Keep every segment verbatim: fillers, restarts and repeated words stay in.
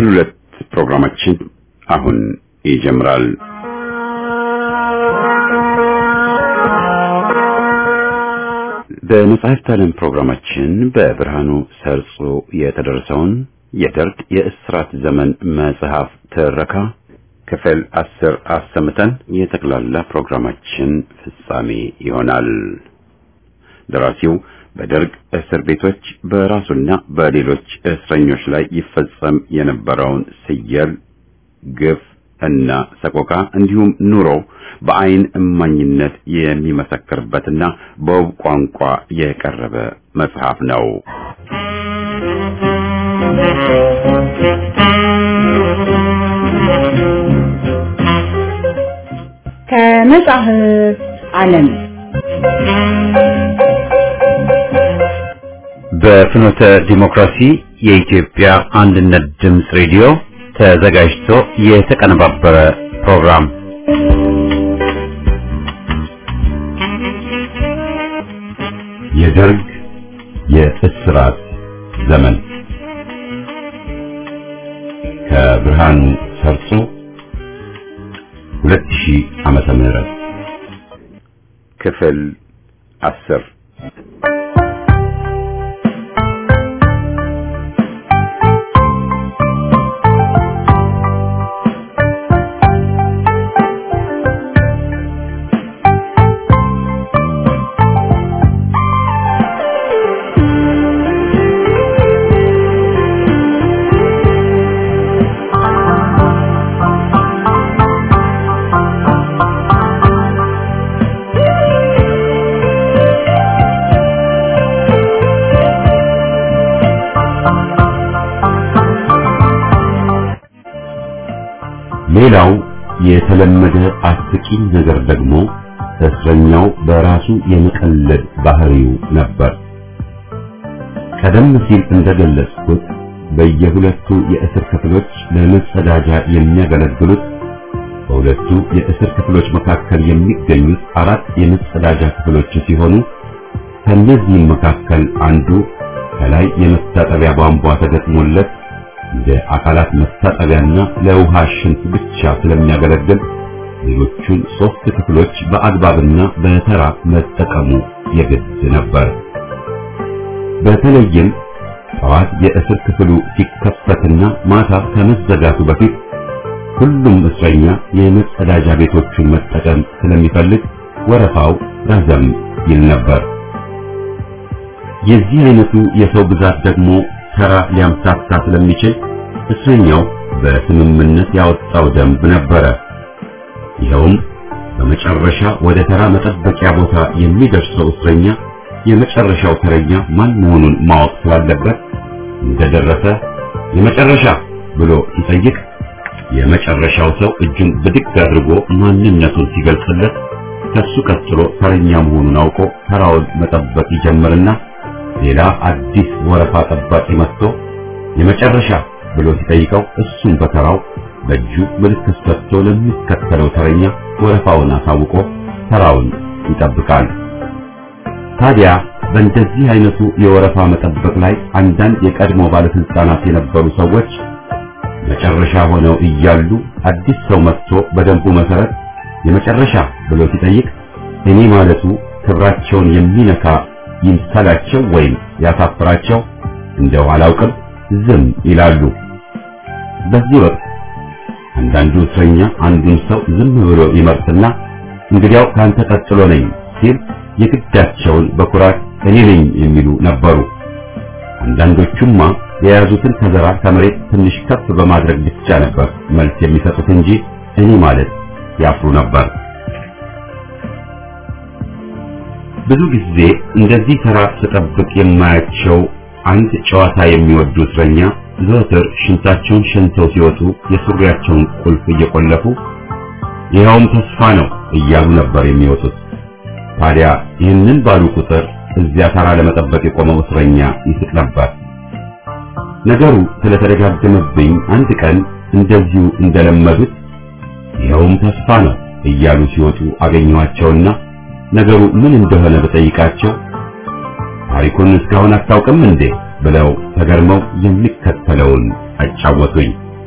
ክፍል ሁለት ፕሮግራማችን አሁን ይጀምራል። በመጽሐፍት ዓለም ፕሮግራማችን በብርሃኑ ሰርጾ የተደረሰውን የደርግ የእስራት ዘመን መጽሐፍ ትረካ ክፍል አስር አሰምተን የጠቅላላ ፕሮግራማችን ፍጻሜ ይሆናል። ደራሲው በደርግ እስር ቤቶች በራሱና በሌሎች እስረኞች ላይ ይፈጸም የነበረውን ስየል፣ ግፍ እና ሰቆቃ እንዲሁም ኑሮ በአይን እማኝነት የሚመሰክርበትና በውብ ቋንቋ የቀረበ መጽሐፍ ነው። ከመጽሐፍት ዓለም በፍኖተ ዲሞክራሲ የኢትዮጵያ አንድነት ድምፅ ሬዲዮ ተዘጋጅቶ የተቀነባበረ ፕሮግራም የደርግ የእስራት ዘመን ከብርሃኑ ሰርጾ ሁለት ሺህ ዓመተ ምህረት ክፍል አስር ሌላው የተለመደ አስቂኝ ነገር ደግሞ እስረኛው በራሱ የመቀለድ ባህሪው ነበር። ቀደም ሲል እንደገለጽኩት በየሁለቱ የእስር ክፍሎች ለመጸዳጃ የሚያገለግሉት በሁለቱ የእስር ክፍሎች መካከል የሚገኙት አራት የመጸዳጃ ክፍሎች ሲሆኑ ከነዚህም መካከል አንዱ ከላይ የመታጠቢያ ቧንቧ ተገጥሞለት እንደ አካላት መታጠቢያና ለውሃ ሽንት ብቻ ስለሚያገለግል ሌሎቹን ሶስት ክፍሎች በአግባብና በተራ መጠቀሙ የግድ ነበር። በተለይም ጠዋት የእስር ክፍሉ ሲከፈትና ማታ ከመዘጋቱ በፊት ሁሉም እስረኛ የመጸዳጃ ቤቶቹን መጠቀም ስለሚፈልግ ወረፋው ረዘም ይል ነበር። የዚህ አይነቱ የሰው ብዛት ደግሞ ተራ ሊያምታታ ስለሚችል እስረኛው በስምምነት ያወጣው ደንብ ነበረ። ይኸውም በመጨረሻ ወደ ተራ መጠበቂያ ቦታ የሚደርሰው እስረኛ የመጨረሻው ተረኛ ማን መሆኑን ማወቅ ስላለበት እንደደረሰ የመጨረሻ ብሎ ሲጠይቅ የመጨረሻው ሰው እጁን ብድግ አድርጎ ማንነቱን ሲገልጽለት ከሱ ቀጥሎ ተረኛ መሆኑን አውቆ ተራውን መጠበቅ ይጀምርና ሌላ አዲስ ወረፋ ጠባቂ መጥቶ የመጨረሻ ብሎ ሲጠይቀው እሱን በተራው በእጁ ምልክት ሰጥቶ ለሚከተለው ተረኛ ወረፋውን አሳውቆ ተራውን ይጠብቃል። ታዲያ በእንደዚህ አይነቱ የወረፋ መጠበቅ ላይ አንዳንድ የቀድሞ ባለስልጣናት የነበሩ ሰዎች መጨረሻ ሆነው እያሉ አዲስ ሰው መጥቶ በደንቡ መሰረት የመጨረሻ ብሎ ሲጠይቅ እኔ ማለቱ ክብራቸውን የሚነካ ይምሰላቸው ወይም ያሳፍራቸው እንደው አላውቅም ዝም ይላሉ። በዚህ ወቅት አንዳንዱ እስረኛ አንዱን ሰው ዝም ብሎ ይመርጥና እንግዲያው ካንተ ቀጥሎ ነኝ ሲል የግዳቸውን በኩራት እኔ ነኝ የሚሉ ነበሩ። አንዳንዶቹማ የያዙትን ከዘራ ከመሬት ትንሽ ከፍ በማድረግ ብቻ ነበር መልስ የሚሰጡት እንጂ እኔ ማለት ያፍሩ ነበር። ብዙ ጊዜ እንደዚህ ተራ ተጠብቅ የማያቸው አንድ ጨዋታ የሚወዱ እስረኛ ዘወትር ሽንታቸውን ሸንተው ሲወጡ የሱሪያቸውን ቁልፍ እየቆለፉ ይኸውም ተስፋ ነው እያሉ ነበር የሚወጡት። ታዲያ ይህንን ባሉ ቁጥር እዚያ ተራ ለመጠበቅ የቆመው እስረኛ ይስቅ ነበር። ነገሩ ስለተደጋገመብኝ አንድ ቀን እንደዚሁ እንደለመዱት ይኸውም ተስፋ ነው እያሉ ሲወጡ አገኘኋቸውና ነገሩ ምን እንደሆነ በጠይቃቸው ታሪኩን እስካሁን አታውቅም እንዴ ብለው ተገርመው የሚከተለውን አጫወቱኝ።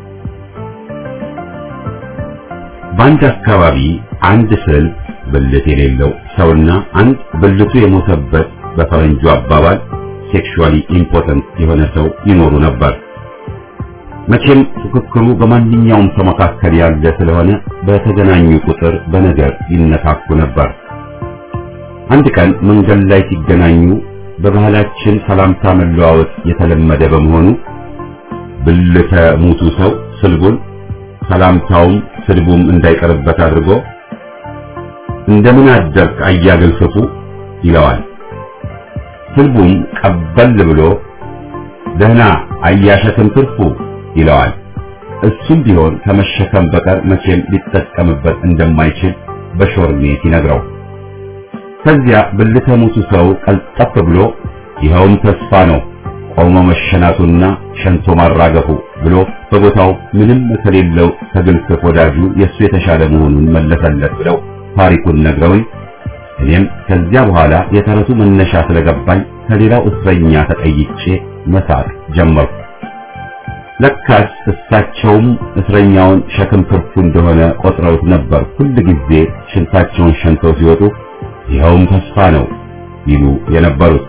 በአንድ አካባቢ አንድ ስል ብልት የሌለው ሰውና አንድ ብልቱ የሞተበት በፈረንጁ አባባል ሴክሹዋሊ ኢምፖተንት የሆነ ሰው ይኖሩ ነበር። መቼም ፉክክሩ በማንኛውም ሰው መካከል ያለ ስለሆነ በተገናኙ ቁጥር በነገር ይነካኩ ነበር። አንድ ቀን መንገድ ላይ ሲገናኙ በባህላችን ሰላምታ መለዋወጥ የተለመደ በመሆኑ ብልተ ሙቱ ሰው ስልቡን ሰላምታውም ስልቡም እንዳይቀርበት አድርጎ እንደምን አደርክ አያገልፍፉ ይለዋል። ስልቡም ቀበል ብሎ ደህና አያሸክም ትርፉ ይለዋል። እሱም ቢሆን ከመሸከም በቀር መቼም ሊጠቀምበት እንደማይችል በሾርኔት ይነግረው። ከዚያ ብልተ ሙቱ ሰው ቀልጠፍ ብሎ ይኸውም ተስፋ ነው ቆሞ መሸናቱና ሸንቶ ማራገፉ ብሎ በቦታው ምንም ከሌለው ከግልፍፍ ወዳጁ የሱ የተሻለ መሆኑን መለሰለት ብለው ታሪኩን ነግረውኝ እኔም ከዚያ በኋላ የተረቱ መነሻ ስለገባኝ ከሌላው እስረኛ ተጠይቄ መሳቅ ጀመርኩ። ለካስ እሳቸውም እስረኛውን ሸክም ትርፉ እንደሆነ ቆጥረውት ነበር። ሁሉ ጊዜ ሽንታቸውን ሸንተው ሲወጡ ይኸውም ተስፋ ነው ይሉ የነበሩት።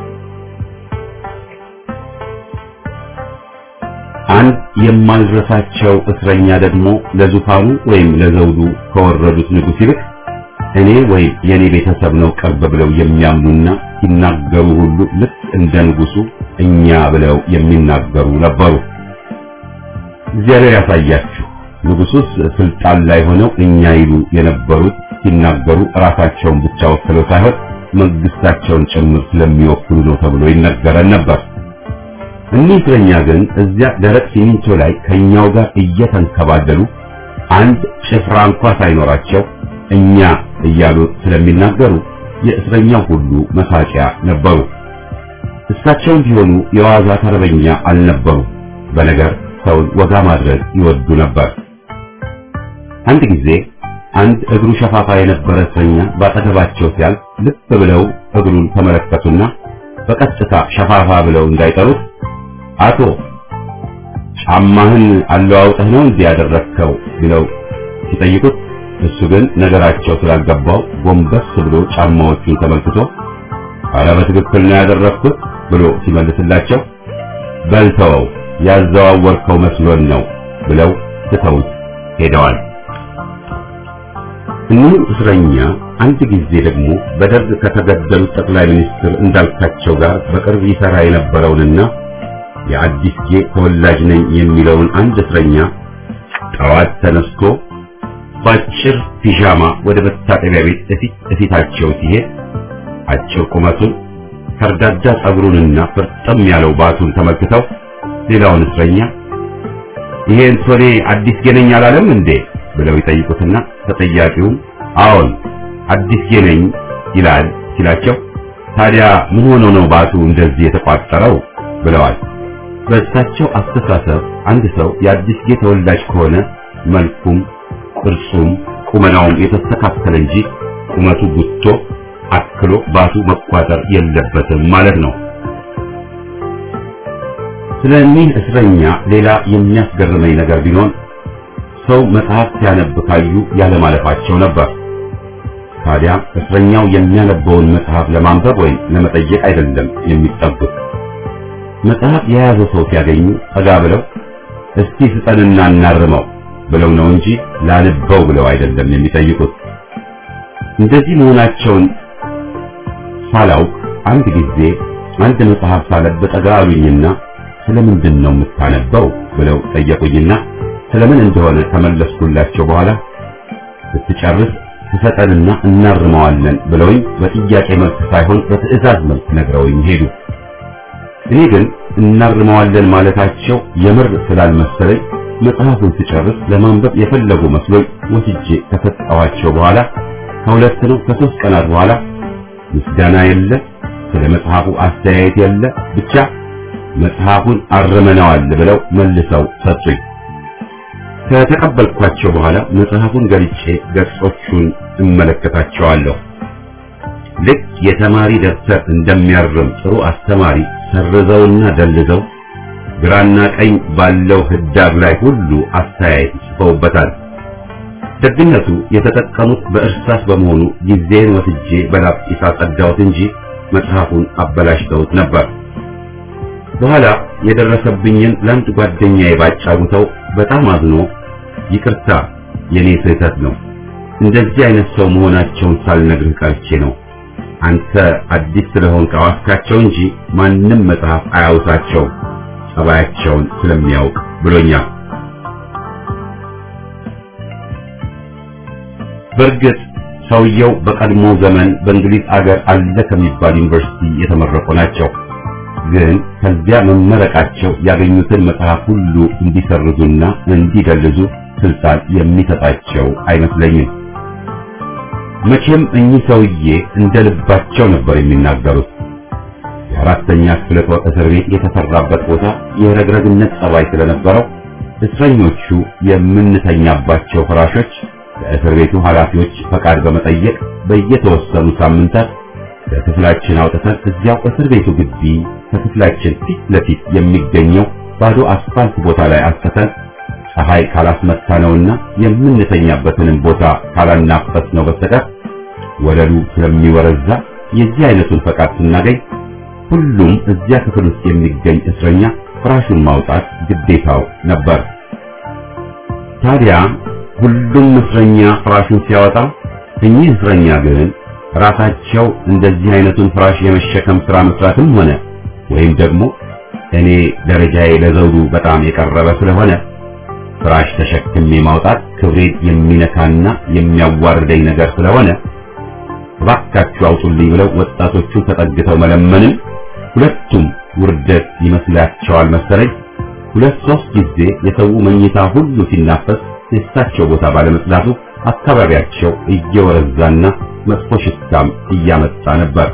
አንድ የማልረሳቸው እስረኛ ደግሞ ለዙፋኑ ወይም ለዘውዱ ከወረዱት ንጉሥ ይልቅ እኔ ወይም የኔ ቤተሰብ ነው ቅርብ ብለው የሚያምኑና ሲናገሩ ሁሉ ልክ እንደ ንጉሱ እኛ ብለው የሚናገሩ ነበሩ። እግዚአብሔር ያሳያችሁ። ንጉሱስ ስልጣን ላይ ሆነው እኛ ይሉ የነበሩት ሲናገሩ ራሳቸውን ብቻ ወክለው ሳይሆን መንግስታቸውን ጭምር ስለሚወክሉ ነው ተብሎ ይነገረን ነበር። እኒህ እስረኛ ግን እዚያ ደረቅ ሲሚንቶ ላይ ከኛው ጋር እየተንከባለሉ አንድ ጭፍራ እንኳን ሳይኖራቸው እኛ እያሉ ስለሚናገሩ የእስረኛው ሁሉ መሳቂያ ነበሩ። እሳቸውም ቢሆኑ የዋዛ ተረበኛ አልነበሩ። በነገር ሰውን ወጋ ማድረግ ይወዱ ነበር። አንድ ጊዜ አንድ እግሩ ሸፋፋ የነበረ እስረኛ ባጠገባቸው ሲያልፍ ልብ ብለው እግሩን ተመለከቱና በቀጥታ ሸፋፋ ብለው እንዳይጠሩት አቶ ጫማህን አለዋውጠህ ነው እንዲህ ያደረግከው ብለው ሲጠይቁት እሱ ግን ነገራቸው ስላልገባው ጎንበስ ብሎ ጫማዎቹን ተመልክቶ አረ በትክክል ነው ያደረግኩት ብሎ ሲመልስላቸው በልተው ያዘዋወርከው መስሎን ነው ብለው ትተውት ሄደዋል። እኒህ እስረኛ አንድ ጊዜ ደግሞ በደርግ ከተገደሉት ጠቅላይ ሚኒስትር እንዳልካቸው ጋር በቅርብ ይሰራ የነበረውንና የአዲስ ጌ ተወላጅ ነኝ የሚለውን አንድ እስረኛ ጠዋት ተነስቶ ባጭር ፒጃማ ወደ መታጠቢያ ቤት እፊት እፊታቸው ሲሄድ አጭር ቁመቱን ከርዳዳ ጸጉሩንና ፍርጥም ያለው ባቱን ተመልክተው ሌላውን እስረኛ ይሄን ሶኔ አዲስ ጌ ነኝ አላለም እንዴ ብለው ይጠይቁትና ተጠያቂውም አዎን አዲስ ጌ ነኝ ይላል ሲላቸው ታዲያ ምን ሆኖ ነው ባቱ እንደዚህ የተቋጠረው ብለዋል። በእሳቸው አስተሳሰብ አንድ ሰው የአዲስ ጌ ተወላጅ ከሆነ መልኩም ቅርጹም ቁመናውም የተስተካከለ እንጂ ቁመቱ ጉቶ አክሎ ባቱ መቋጠር የለበትም ማለት ነው። ስለዚህ እስረኛ ሌላ የሚያስገርመኝ ነገር ቢኖር ሰው መጽሐፍ ሲያነብ ካዩ ያለ ማለፋቸው ነበር። ታዲያ እስረኛው የሚያነበውን መጽሐፍ ለማንበብ ወይም ለመጠየቅ አይደለም የሚጠጉት። መጽሐፍ የያዘ ሰው ሲያገኙ ጠጋ ብለው እስቲ ስጠንና እናርመው ብለው ነው እንጂ ላልበው ብለው አይደለም የሚጠይቁት። እንደዚህ መሆናቸውን ሳላውቅ አንድ ጊዜ አንድ መጽሐፍ ሳነብ ጠጋ አሉኝና ስለምንድን ነው የምታነበው ብለው ጠየቁኝና ስለምን እንደሆነ ተመለስኩላቸው። በኋላ ስትጨርስ ትሰጠንና እናርመዋለን ብለውኝ በጥያቄ መልክ ሳይሆን በትዕዛዝ መልክ ነግረውኝ ሄዱ። እኔ ግን እናርመዋለን ማለታቸው የምር ስላልመሰለኝ መጽሐፉን ሲጨርስ ለማንበብ የፈለጉ መስሎኝ ወስጄ ከሰጠኋቸው በኋላ ከሁለት ነው ከሶስት ቀናት በኋላ ምስጋና የለ፣ ስለ መጽሐፉ አስተያየት የለ፣ ብቻ መጽሐፉን አርመናዋል ብለው መልሰው ሰጡኝ። ከተቀበልኳቸው በኋላ መጽሐፉን ገልጬ ገጾቹን እመለከታቸዋለሁ። ልክ የተማሪ ደብተር እንደሚያርም ጥሩ አስተማሪ ሰርዘውና ደልዘው ግራና ቀኝ ባለው ህዳግ ላይ ሁሉ አስተያየት ጽፈውበታል። ደግነቱ የተጠቀሙት በእርሳስ በመሆኑ ጊዜን ወስጄ በላጲስ አጸዳሁት እንጂ መጽሐፉን አበላሽተውት ነበር። በኋላ የደረሰብኝን ለአንድ ጓደኛዬ ባጫውተው በጣም አዝኖ ይቅርታ የኔ ስህተት ነው፣ እንደዚህ አይነት ሰው መሆናቸውን ሳልነግርህ ቀርቼ ነው፣ አንተ አዲስ ስለሆንክ አዋስካቸው እንጂ ማንም መጽሐፍ አያውሳቸው ጸባያቸውን ስለሚያውቅ ብሎኛል። በእርግጥ ሰውየው በቀድሞ ዘመን በእንግሊዝ አገር አለ ከሚባል ዩኒቨርሲቲ የተመረቁ ናቸው። ግን ከዚያ መመረቃቸው ያገኙትን መጽሐፍ ሁሉ እንዲሰርዙና እንዲደልዙ ስልጣን የሚሰጣቸው አይመስለኝም። መቼም እኚህ ሰውዬ እንደ ልባቸው ነበር የሚናገሩት። የአራተኛ ክፍለ ጦር እስር ቤት የተሰራበት ቦታ የረግረግነት ጸባይ ስለነበረው እስረኞቹ የምንተኛባቸው ፍራሾች ለእስር ቤቱ ኃላፊዎች ፈቃድ በመጠየቅ በየተወሰኑ ሳምንታት ከክፍላችን አውጥተን እዚያው እስር ቤቱ ግቢ ከክፍላችን ፊት ለፊት የሚገኘው ባዶ አስፋልት ቦታ ላይ አስቀተን ፀሐይ ካላስመታነውና የምንተኛበትንም ቦታ ካላናፈስ ነው በስተቀር ወለሉ ስለሚወረዛ የዚህ አይነቱን ፈቃድ ስናገኝ ሁሉም እዚያ ክፍል ውስጥ የሚገኝ እስረኛ ፍራሹን ማውጣት ግዴታው ነበር። ታዲያ ሁሉም እስረኛ ፍራሹን ሲያወጣ እኚህ እስረኛ ግን ራሳቸው እንደዚህ አይነቱን ፍራሽ የመሸከም ስራ መስራትም ሆነ ወይም ደግሞ እኔ ደረጃዬ ለዘውዱ በጣም የቀረበ ስለሆነ ፍራሽ ተሸክሜ ማውጣት ክብሬን የሚነካና የሚያዋርደኝ ነገር ስለሆነ እባካችሁ አውጡልኝ ብለው ወጣቶቹን ተጠግተው መለመንም ሁለቱም ውርደት ይመስላቸዋል መሰለኝ። ሁለት ሶስት ጊዜ የሰው መኝታ ሁሉ ሲናፈስ የእሳቸው ቦታ ባለመጽዳቱ አካባቢያቸው እየወረዛና መጥፎ ሽታም እያመጣ ነበር።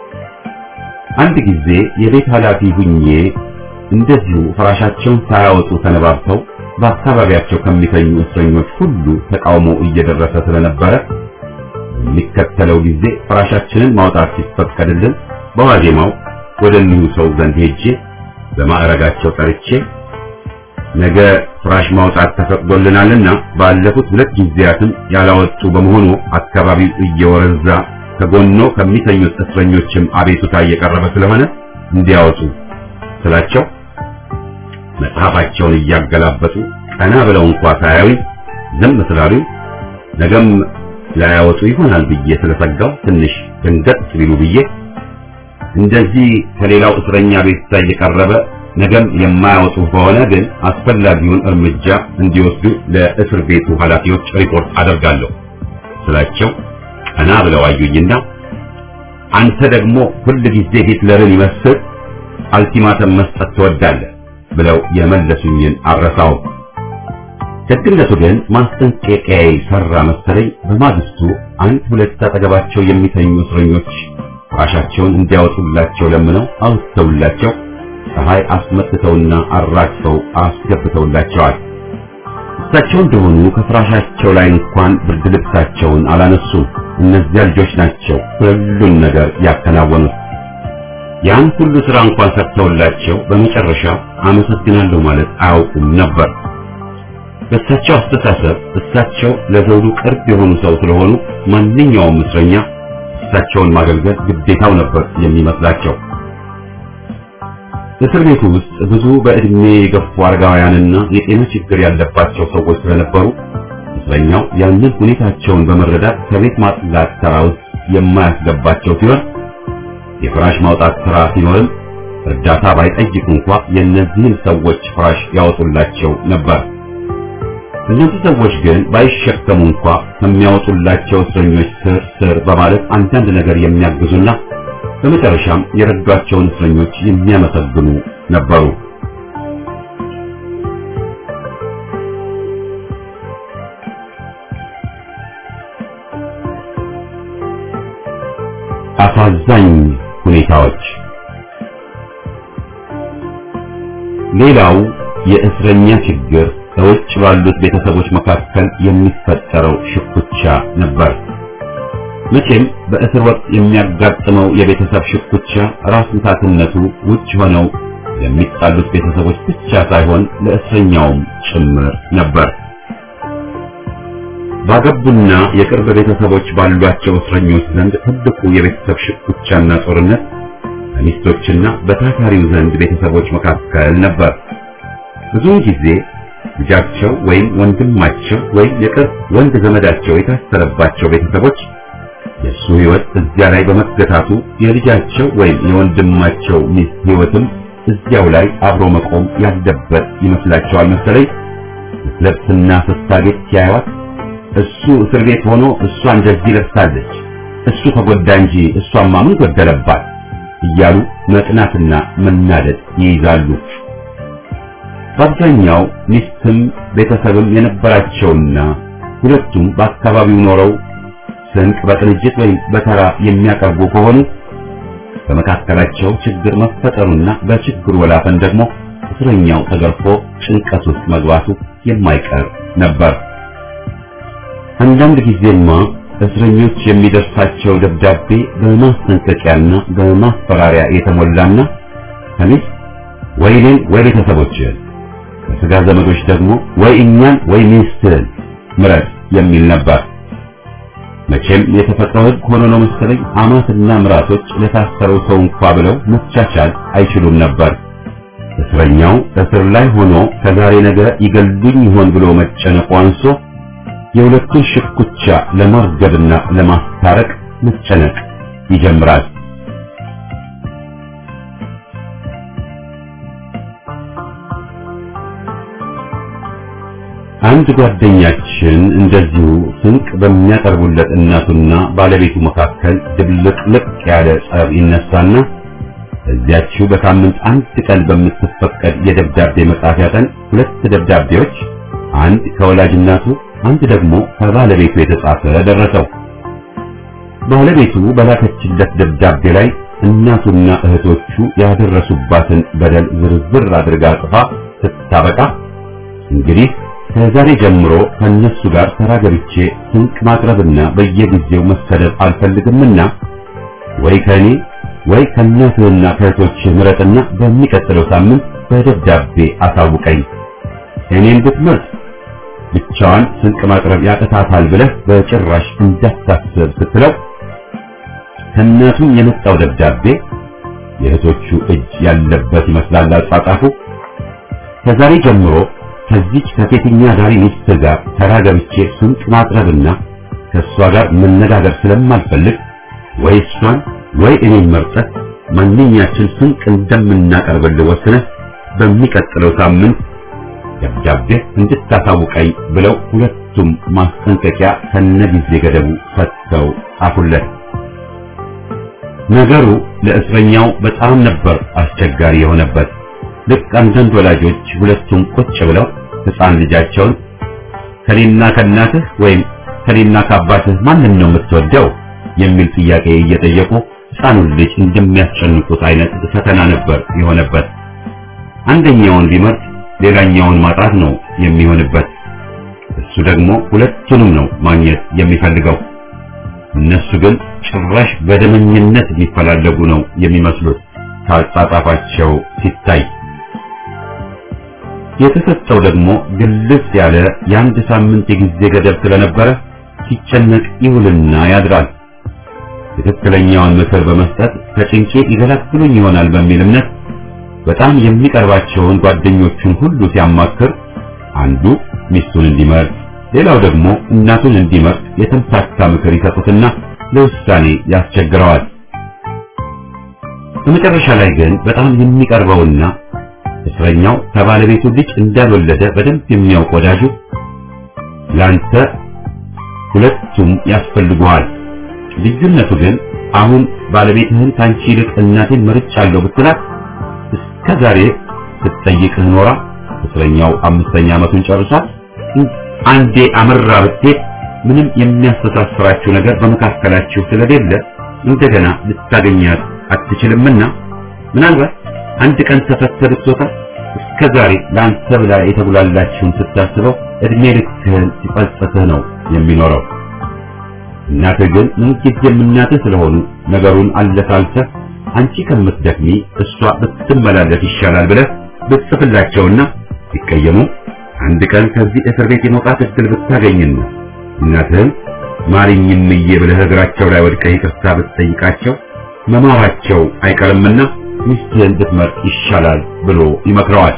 አንድ ጊዜ የቤት ኃላፊ ሁኜ እንደዚሁ ፍራሻቸውን ሳያወጡ ተነባብተው በአካባቢያቸው ከሚተኙ እስረኞች ሁሉ ተቃውሞ እየደረሰ ስለነበረ የሚከተለው ጊዜ ፍራሻችንን ማውጣት ሲፈቀድልን በዋዜማው ወደ እኒሁ ሰው ዘንድ ሄጄ በማዕረጋቸው ጠርቼ ነገ ፍራሽ ማውጣት ተፈቅዶልናልና ባለፉት ሁለት ጊዜያትም ያላወጡ በመሆኑ አካባቢው እየወረዛ ከጎኖ ከሚተኙት እስረኞችም አቤቱታ እየቀረበ ስለሆነ እንዲያወጡ ስላቸው መጽሐፋቸውን እያገላበጡ ቀና ብለው እንኳን ሳያዩኝ ዝም ስላሉኝ ነገም ላያወጡ ይሆናል ብዬ ስለሰጋው ትንሽ ደንገጥ ሲሉ ብዬ እንደዚህ ከሌላው እስረኛ ቤት እየቀረበ ነገም የማያወጡ ከሆነ ግን አስፈላጊውን እርምጃ እንዲወስዱ ለእስር ቤቱ ኃላፊዎች ሪፖርት አደርጋለሁ ስላቸው ቀና ብለው አዩኝና አንተ ደግሞ ሁሉ ጊዜ ሂትለርን ይመስል አልቲማተም መስጠት ትወዳለህ ብለው የመለሱኝን አረሳው። ደግነቱ ግን ማስጠንቀቂያዬ ሰራ መሰለኝ። በማግስቱ አንድ ሁለት አጠገባቸው የሚተኙ እስረኞች ፍራሻቸውን እንዲያወጡላቸው ለምነው አውጥተውላቸው ፀሐይ አስመትተውና አራግፈው አስገብተውላቸዋል። እሳቸው እንደሆኑ ከፍራሻቸው ላይ እንኳን ብርድ ልብሳቸውን አላነሱም። እነዚያ ልጆች ናቸው ሁሉን ነገር ያከናወኑት። ያን ሁሉ ስራ እንኳን ሰርተውላቸው በመጨረሻ አመሰግናለሁ ማለት አያውቁም ነበር። በእሳቸው አስተሳሰብ እሳቸው ለዘውዱ ቅርብ የሆኑ ሰው ስለሆኑ ማንኛውም እስረኛ እሳቸውን ማገልገል ግዴታው ነበር የሚመስላቸው። እስር ቤቱ ውስጥ ብዙ በእድሜ የገፉ አረጋውያንና የጤና ችግር ያለባቸው ሰዎች ስለነበሩ እስረኛው ያንን ሁኔታቸውን በመረዳት ከቤት ማጽዳት ስራ ውስጥ የማያስገባቸው ሲሆን የፍራሽ ማውጣት ስራ ሲኖርም እርዳታ ባይጠይቁ እንኳን የእነዚህን ሰዎች ፍራሽ ያወጡላቸው ነበር። እነዚህ ሰዎች ግን ባይሸከሙ እንኳን ከሚያወጡላቸው እስረኞች ስር ስር በማለት አንዳንድ ነገር የሚያግዙና በመጨረሻም የረዷቸውን እስረኞች የሚያመሰግኑ ነበሩ። አሳዛኝ ሁኔታዎች። ሌላው የእስረኛ ችግር በውጭ ባሉት ቤተሰቦች መካከል የሚፈጠረው ሽኩቻ ነበር። መቼም በእስር ወቅት የሚያጋጥመው የቤተሰብ ሽኩቻ ራስ ምታትነቱ ውጭ ሆነው የሚጣሉት ቤተሰቦች ብቻ ሳይሆን ለእስረኛውም ጭምር ነበር። ባገቡና የቅርብ ቤተሰቦች ባሏቸው እስረኞች ዘንድ ትልቁ የቤተሰብ ሽኩቻና ጦርነት በሚስቶችና በታሳሪው ዘንድ ቤተሰቦች መካከል ነበር። ብዙውን ጊዜ ልጃቸው ወይም ወንድማቸው ወይም የቅርብ ወንድ ዘመዳቸው የታሰረባቸው ቤተሰቦች የሱ ሕይወት እዚያ ላይ በመገታቱ የልጃቸው ወይም የወንድማቸው ሚስት ሕይወትም እዚያው ላይ አብሮ መቆም ያለበት ይመስላቸዋል መሰለኝ። ለብስና ስታጌጥ ሲያዩት እሱ እስር ቤት ሆኖ እሷ እንደዚህ ለብሳለች፣ እሱ ተጎዳ እንጂ እሷማ ምን ጎደለባት እያሉ መጥናትና መናደድ ይይዛሉ። በአብዛኛው ሚስትም ቤተሰብም የነበራቸውና ሁለቱም በአካባቢው ኖረው ስንቅ በቅንጅት ወይም በተራ የሚያቀርቡ ከሆኑ በመካከላቸው ችግር መፈጠሩና በችግሩ ወላፈን ደግሞ እስረኛው ተገርፎ ጭንቀት ውስጥ መግባቱ የማይቀር ነበር። አንዳንድ ጊዜማ እስረኞች የሚደርሳቸው ደብዳቤ በማስጠንቀቂያና በማስፈራሪያ የተሞላና ከሚስት ወይ እኔን ወይ ቤተሰቦችን ከሥጋ ዘመዶች ደግሞ ወይ እኛን ወይ ሚስትህን ምረጥ የሚል ነበር። መቼም የተፈጥሮ ሕግ ሆኖ ነው መሰለኝ አማትና ምራቶች ለታሰረው ሰው እንኳ ብለው መቻቻል አይችሉም ነበር። እስረኛው እስር ላይ ሆኖ ከዛሬ ነገ ይገሉኝ ይሆን ብሎ መጨነቁ አንሶ የሁለቱን ሽኩቻ ለማርገብና ለማስታረቅ መጨነቅ ይጀምራል። አንድ ጓደኛችን እንደዚሁ ስንቅ በሚያቀርቡለት እናቱና ባለቤቱ መካከል ድብልቅልቅ ያለ ጸብ ይነሳና እዚያችው በሳምንት አንድ ቀን በምትፈቀድ የደብዳቤ መጻፊያ ቀን ሁለት ደብዳቤዎች፣ አንድ ከወላጅ እናቱ አንድ ደግሞ ከባለቤቱ የተጻፈ ደረሰው። ባለቤቱ በላከችለት ደብዳቤ ላይ እናቱና እህቶቹ ያደረሱባትን በደል ዝርዝር አድርጋ ጽፋ ስታበቃ እንግዲህ ከዛሬ ጀምሮ ከነሱ ጋር ተራገብቼ ስንቅ ማቅረብና በየጊዜው መሰደድ አልፈልግምና ወይ ከኔ ወይ ከእናትህና ከእህቶችህ ምረጥና በሚቀጥለው ሳምንት በደብዳቤ አሳውቀኝ። እኔን ብትመርጥ ብቻዋን ስንቅ ማቅረብ ያቀታታል ብለህ በጭራሽ እንዳታስብ ስትለው ከእናቱ የመጣው ደብዳቤ የእህቶቹ እጅ ያለበት ይመስላል አጻጻፉ። ከዛሬ ጀምሮ ከዚች ከሴተኛ ዳሪ ሚስት ጋር ተራገብቼ ስንቅ ማቅረብና ከሷ ጋር መነጋገር ስለማልፈልግ ወይ እሷን ወይ እኔን መርጠህ ማንኛችን ስንቅ እንደምናቀርብልህ ወስነህ በሚቀጥለው ሳምንት ደብዳቤ እንድታሳውቀኝ ብለው ሁለቱም ማስጠንቀቂያ ከነጊዜ ገደቡ ሰጥተው ጻፉለት። ነገሩ ለእስረኛው በጣም ነበር አስቸጋሪ የሆነበት። ልክ አንዳንድ ወላጆች ሁለቱም ቁጭ ብለው ሕፃን ልጃቸውን ከኔና ከእናትህ ወይም ከኔና ከአባትህ ማንን ነው የምትወደው የሚል ጥያቄ እየጠየቁ ሕፃኑን ልጅ እንደሚያስጨንቁት አይነት ፈተና ነበር የሆነበት። አንደኛውን ቢመርጥ ሌላኛውን ማጣት ነው የሚሆንበት። እሱ ደግሞ ሁለቱንም ነው ማግኘት የሚፈልገው። እነሱ ግን ጭራሽ በደመኝነት የሚፈላለጉ ነው የሚመስሉት ካጻጻፋቸው ሲታይ። የተሰጠው ደግሞ ግልጽ ያለ የአንድ ሳምንት የጊዜ ገደብ ስለነበረ ሲጨነቅ ይውልና ያድራል። ትክክለኛውን ምክር በመስጠት ከጭንቄ ይገላግሉኝ ይሆናል በሚል እምነት በጣም የሚቀርባቸውን ጓደኞቹን ሁሉ ሲያማክር አንዱ ሚስቱን እንዲመርጥ፣ ሌላው ደግሞ እናቱን እንዲመርጥ የተምታታ ምክር ይሰጡትና ለውሳኔ ያስቸግረዋል። በመጨረሻ ላይ ግን በጣም የሚቀርበውና እስረኛው ከባለቤቱ ልጅ እንዳልወለደ በደንብ የሚያውቅ ወዳጁ ላንተ ሁለቱም ያስፈልጉሃል፣ ልዩነቱ ግን አሁን ባለቤትህን ካንቺ ይልቅ እናቴን መርጫለሁ ብትላት እስከዛሬ ስትጠይቅህ ኖራ እስረኛው አምስተኛ ዓመቱን ጨርሷል። አንዴ አመራ ብትሄድ ምንም የሚያስተሳስራችሁ ነገር በመካከላችሁ ስለሌለ እንደገና ልታገኛት አትችልምና ምናልባት አንድ ቀን ተፈተህ ብትወጣ እስከዛሬ ለአንተ ብላ የተጉላላችሁን ስታስበው እድሜ ልክህን ሲጸጽትህ ነው የሚኖረው። እናትህ ግን ምንጊዜም እናትህ ስለሆኑ ነገሩን አለሳልሰህ አንቺ ከምትደክሚ እሷ ብትመላለስ ይሻላል ብለህ ብትጽፍላቸውና ሲቀየሙ አንድ ቀን ከዚህ እስር ቤት የመውጣት እድል ብታገኝና እናትህን ማሪኝም ብለህ እግራቸው ላይ ወድቀህ ይቅርታ ብትጠይቃቸው መማራቸው አይቀርምና ሚስትህን ብትመርጥ ይሻላል ብሎ ይመክረዋል።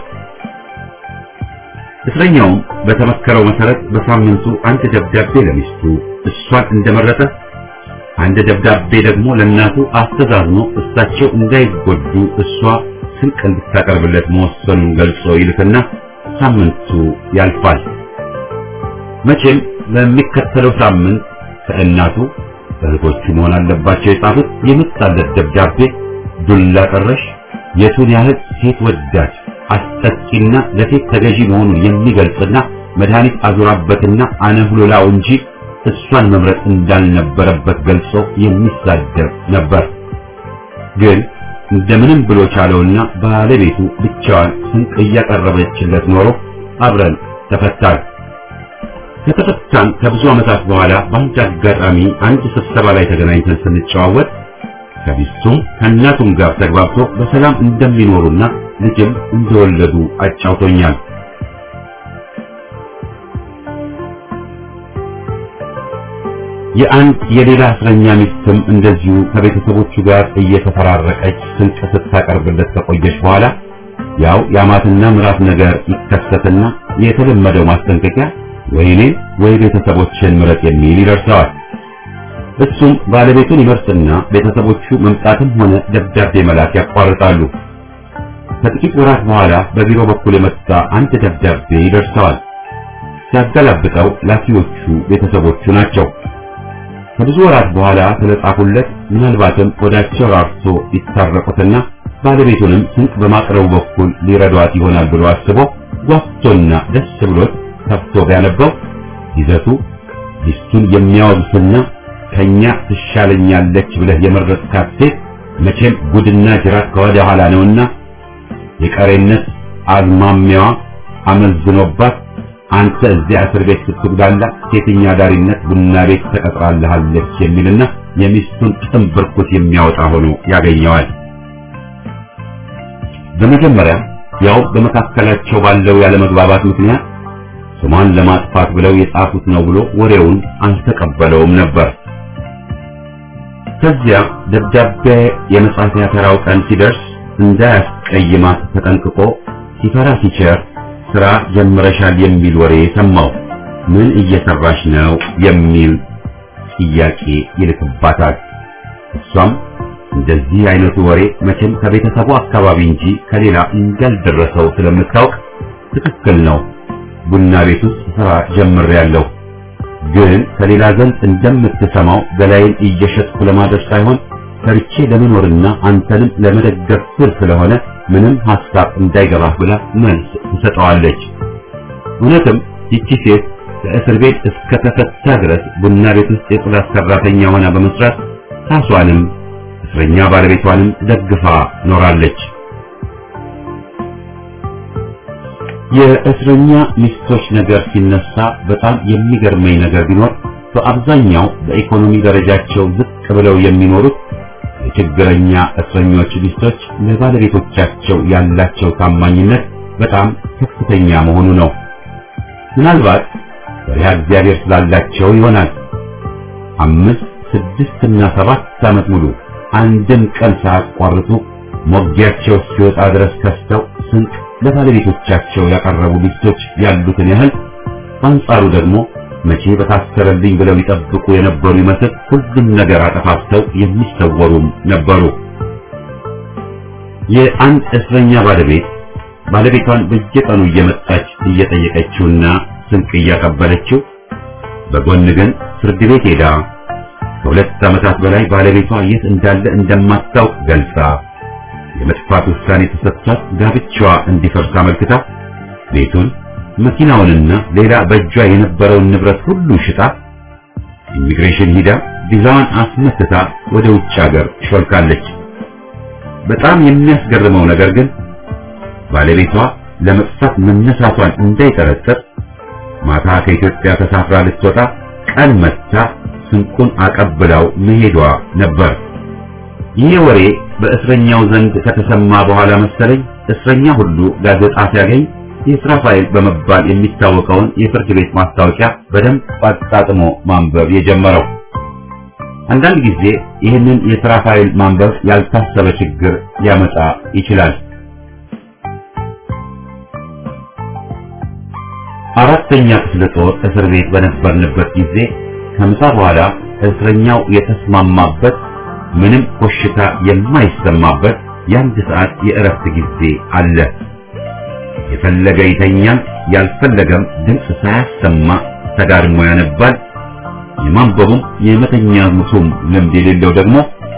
እስረኛውም በተመከረው መሰረት በሳምንቱ አንድ ደብዳቤ ለሚስቱ እሷን እንደመረጠ አንድ ደብዳቤ ደግሞ ለእናቱ አስተዛዝኖ እሳቸው እንዳይጎዱ እሷ ስንቅ እንድታቀርብለት መወሰኑን ገልጾ ይልክና ሳምንቱ ያልፋል። መቼም በሚከተለው ሳምንት ከእናቱ እህቶቹ መሆን አለባቸው የጻፉት የመጣለት ደብዳቤ ዱላ ቀረሽ የቱን ያህል ሴት ወዳድ አስጠቂና ለሴት ተገዢ መሆኑን የሚገልጽና መድኃኒት አዙራበትና አነህሎላው እንጂ እሷን መምረጥ እንዳልነበረበት ገልጾ የሚሳደብ ነበር። ግን እንደምንም ብሎ ቻለውና ባለቤቱ ብቻዋን ስንቅ እያቀረበችለት ኖሮ አብረን ተፈታን። ከተፈታን ከብዙ ዓመታት በኋላ በአንድ አጋጣሚ አንድ ስብሰባ ላይ ተገናኝተን ስንጨዋወት ከሚስቱም ከእናቱም ጋር ተግባብቶ በሰላም እንደሚኖሩና ልጅም እንደወለዱ አጫውቶኛል። የአንድ የሌላ እስረኛ ሚስትም እንደዚሁ ከቤተሰቦቹ ጋር እየተፈራረቀች ስንቅ ስታቀርብለት ከቆየች በኋላ ያው የአማትና ምራት ነገር ይከሰትና የተለመደው ማስጠንቀቂያ ወይኔ ወይ ቤተሰቦችን ምረጥ የሚል ይደርሰዋል። እሱም ባለቤቱን ይመርጥና ቤተሰቦቹ መምጣትም ሆነ ደብዳቤ መላክ ያቋርጣሉ። ከጥቂት ወራት በኋላ በቢሮ በኩል የመጣ አንድ ደብዳቤ ይደርሰዋል። ሲያገላብጠው ላኪዎቹ ቤተሰቦቹ ናቸው። ከብዙ ወራት በኋላ ስለጻፉለት ምናልባትም ወዳቸው ራርቶ ይታረቁትና ባለቤቱንም ስንቅ በማቅረቡ በኩል ሊረዷት ይሆናል ብሎ አስቦ ጓጉቶና ደስ ብሎት ከፍቶ ቢያነበው ይዘቱ ሚስቱን የሚያወግስና ከኛ ትሻለኛለች ብለህ የመረጥካት ሴት መቼም ጉድና ጅራት ከወደ ኋላ ነውና የቀሬነት አዝማሚያዋ አመዝኖባት አንተ እዚያ እስር ቤት ስትጉዳላ ሴተኛ ዳሪነት ቡና ቤት ተቀጥራለሃለች የሚልና የሚስቱን ጥንብርኩት የሚያወጣ ሆኖ ያገኘዋል። በመጀመሪያ ያው በመካከላቸው ባለው ያለመግባባት ምክንያት ስሟን ለማጥፋት ብለው የጻፉት ነው ብሎ ወሬውን አልተቀበለውም ነበር። ከዚያ ደብዳቤ የመጻፊያ ተራው ቀን ሲደርስ እንዳያስቀይማት ተጠንቅቆ ሲፈራ ሲቸር ስራ ጀምረሻል የሚል ወሬ ሰማው። ምን እየሰራሽ ነው የሚል ጥያቄ ይልክባታል። እሷም እንደዚህ አይነቱ ወሬ መቼም ከቤተሰቡ አካባቢ እንጂ ከሌላ እንዳልደረሰው ስለምታውቅ ትክክል ነው ቡና ቤት ውስጥ ስራ ጀምሬያለሁ፣ ግን ከሌላ ዘንድ እንደምትሰማው ገላይን እየሸጥኩ ለማድረስ ሳይሆን ሰርቼ ለመኖርና አንተንም ለመደገፍ ስል ስለሆነ ምንም ሐሳብ እንዳይገባህ ብላ መልስ ትሰጠዋለች። እውነትም ይቺ ሴት ከእስር ቤት እስከ ተፈታ ድረስ ቡና ቤት ውስጥ የጽዳት ሰራተኛ ሆና በመስራት ራሷንም እስረኛ ባለቤቷንም ደግፋ ኖራለች። የእስረኛ ሚስቶች ነገር ሲነሳ በጣም የሚገርመኝ ነገር ቢኖር በአብዛኛው በኢኮኖሚ ደረጃቸው ዝቅ ብለው የሚኖሩት የችግረኛ እስረኞች ሚስቶች ለባለቤቶቻቸው ያላቸው ታማኝነት በጣም ከፍተኛ መሆኑ ነው። ምናልባት ፈሪሃ እግዚአብሔር ስላላቸው ይሆናል። አምስት ስድስት እና ሰባት ዓመት ሙሉ አንድም ቀን ሳያቋርጡ ሞጊያቸው ሲወጣ ድረስ ከስተው ስንቅ ለባለቤቶቻቸው ያቀረቡ ሚስቶች ያሉትን ያህል በአንጻሩ ደግሞ መቼ በታሰረልኝ ብለው ይጠብቁ የነበሩ ይመስል ሁሉም ነገር አጠፋፍተው የሚሰወሩም ነበሩ። የአንድ እስረኛ ባለቤት ባለቤቷን በየቀኑ እየመጣች እየጠየቀችውና ስንቅ እያቀበለችው፣ በጎን ግን ፍርድ ቤት ሄዳ ከሁለት ዓመታት በላይ ባለቤቷ የት እንዳለ እንደማታውቅ ገልጻ የመጥፋት ውሳኔ ተሰጥቷት ጋብቻዋ እንዲፈርስ አመልክታ ቤቱን መኪናውንና ሌላ በእጇ የነበረውን ንብረት ሁሉ ሽጣ ኢሚግሬሽን ሂዳ ቪዛዋን አስመትታ ወደ ውጭ ሀገር ሾልካለች። በጣም የሚያስገርመው ነገር ግን ባለቤቷ ለመጥፋት መነሳቷን እንዳይጠረጠር ማታ ከኢትዮጵያ ተሳፍራ ልትወጣ ቀን መጥታ ስንቁን አቀብላው መሄዷ ነበር። ይህ ወሬ በእስረኛው ዘንድ ከተሰማ በኋላ መሰለኝ እስረኛ ሁሉ ጋዜጣ ሲያገኝ የሥራ ፋይል በመባል የሚታወቀውን የፍርድ ቤት ማስታወቂያ በደንብ አጣጥሞ ማንበብ የጀመረው። አንዳንድ ጊዜ ይህንን የሥራ ፋይል ማንበብ ያልታሰበ ችግር ሊያመጣ ይችላል። አራተኛ ክፍለ ጦር እስር ቤት በነበርንበት ጊዜ ከምሳ በኋላ እስረኛው የተስማማበት ምንም ኮሽታ የማይሰማበት የአንድ ሰዓት የእረፍት ጊዜ አለ። የፈለገ ይተኛል፣ ያልፈለገም ድምፅ ሳያሰማ ተጋድሞ ያነባል። የማንበቡም የመተኛቱም ልምድ የሌለው ደግሞ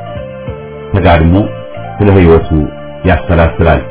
ተጋድሞ ስለ ሕይወቱ ያሰላስላል።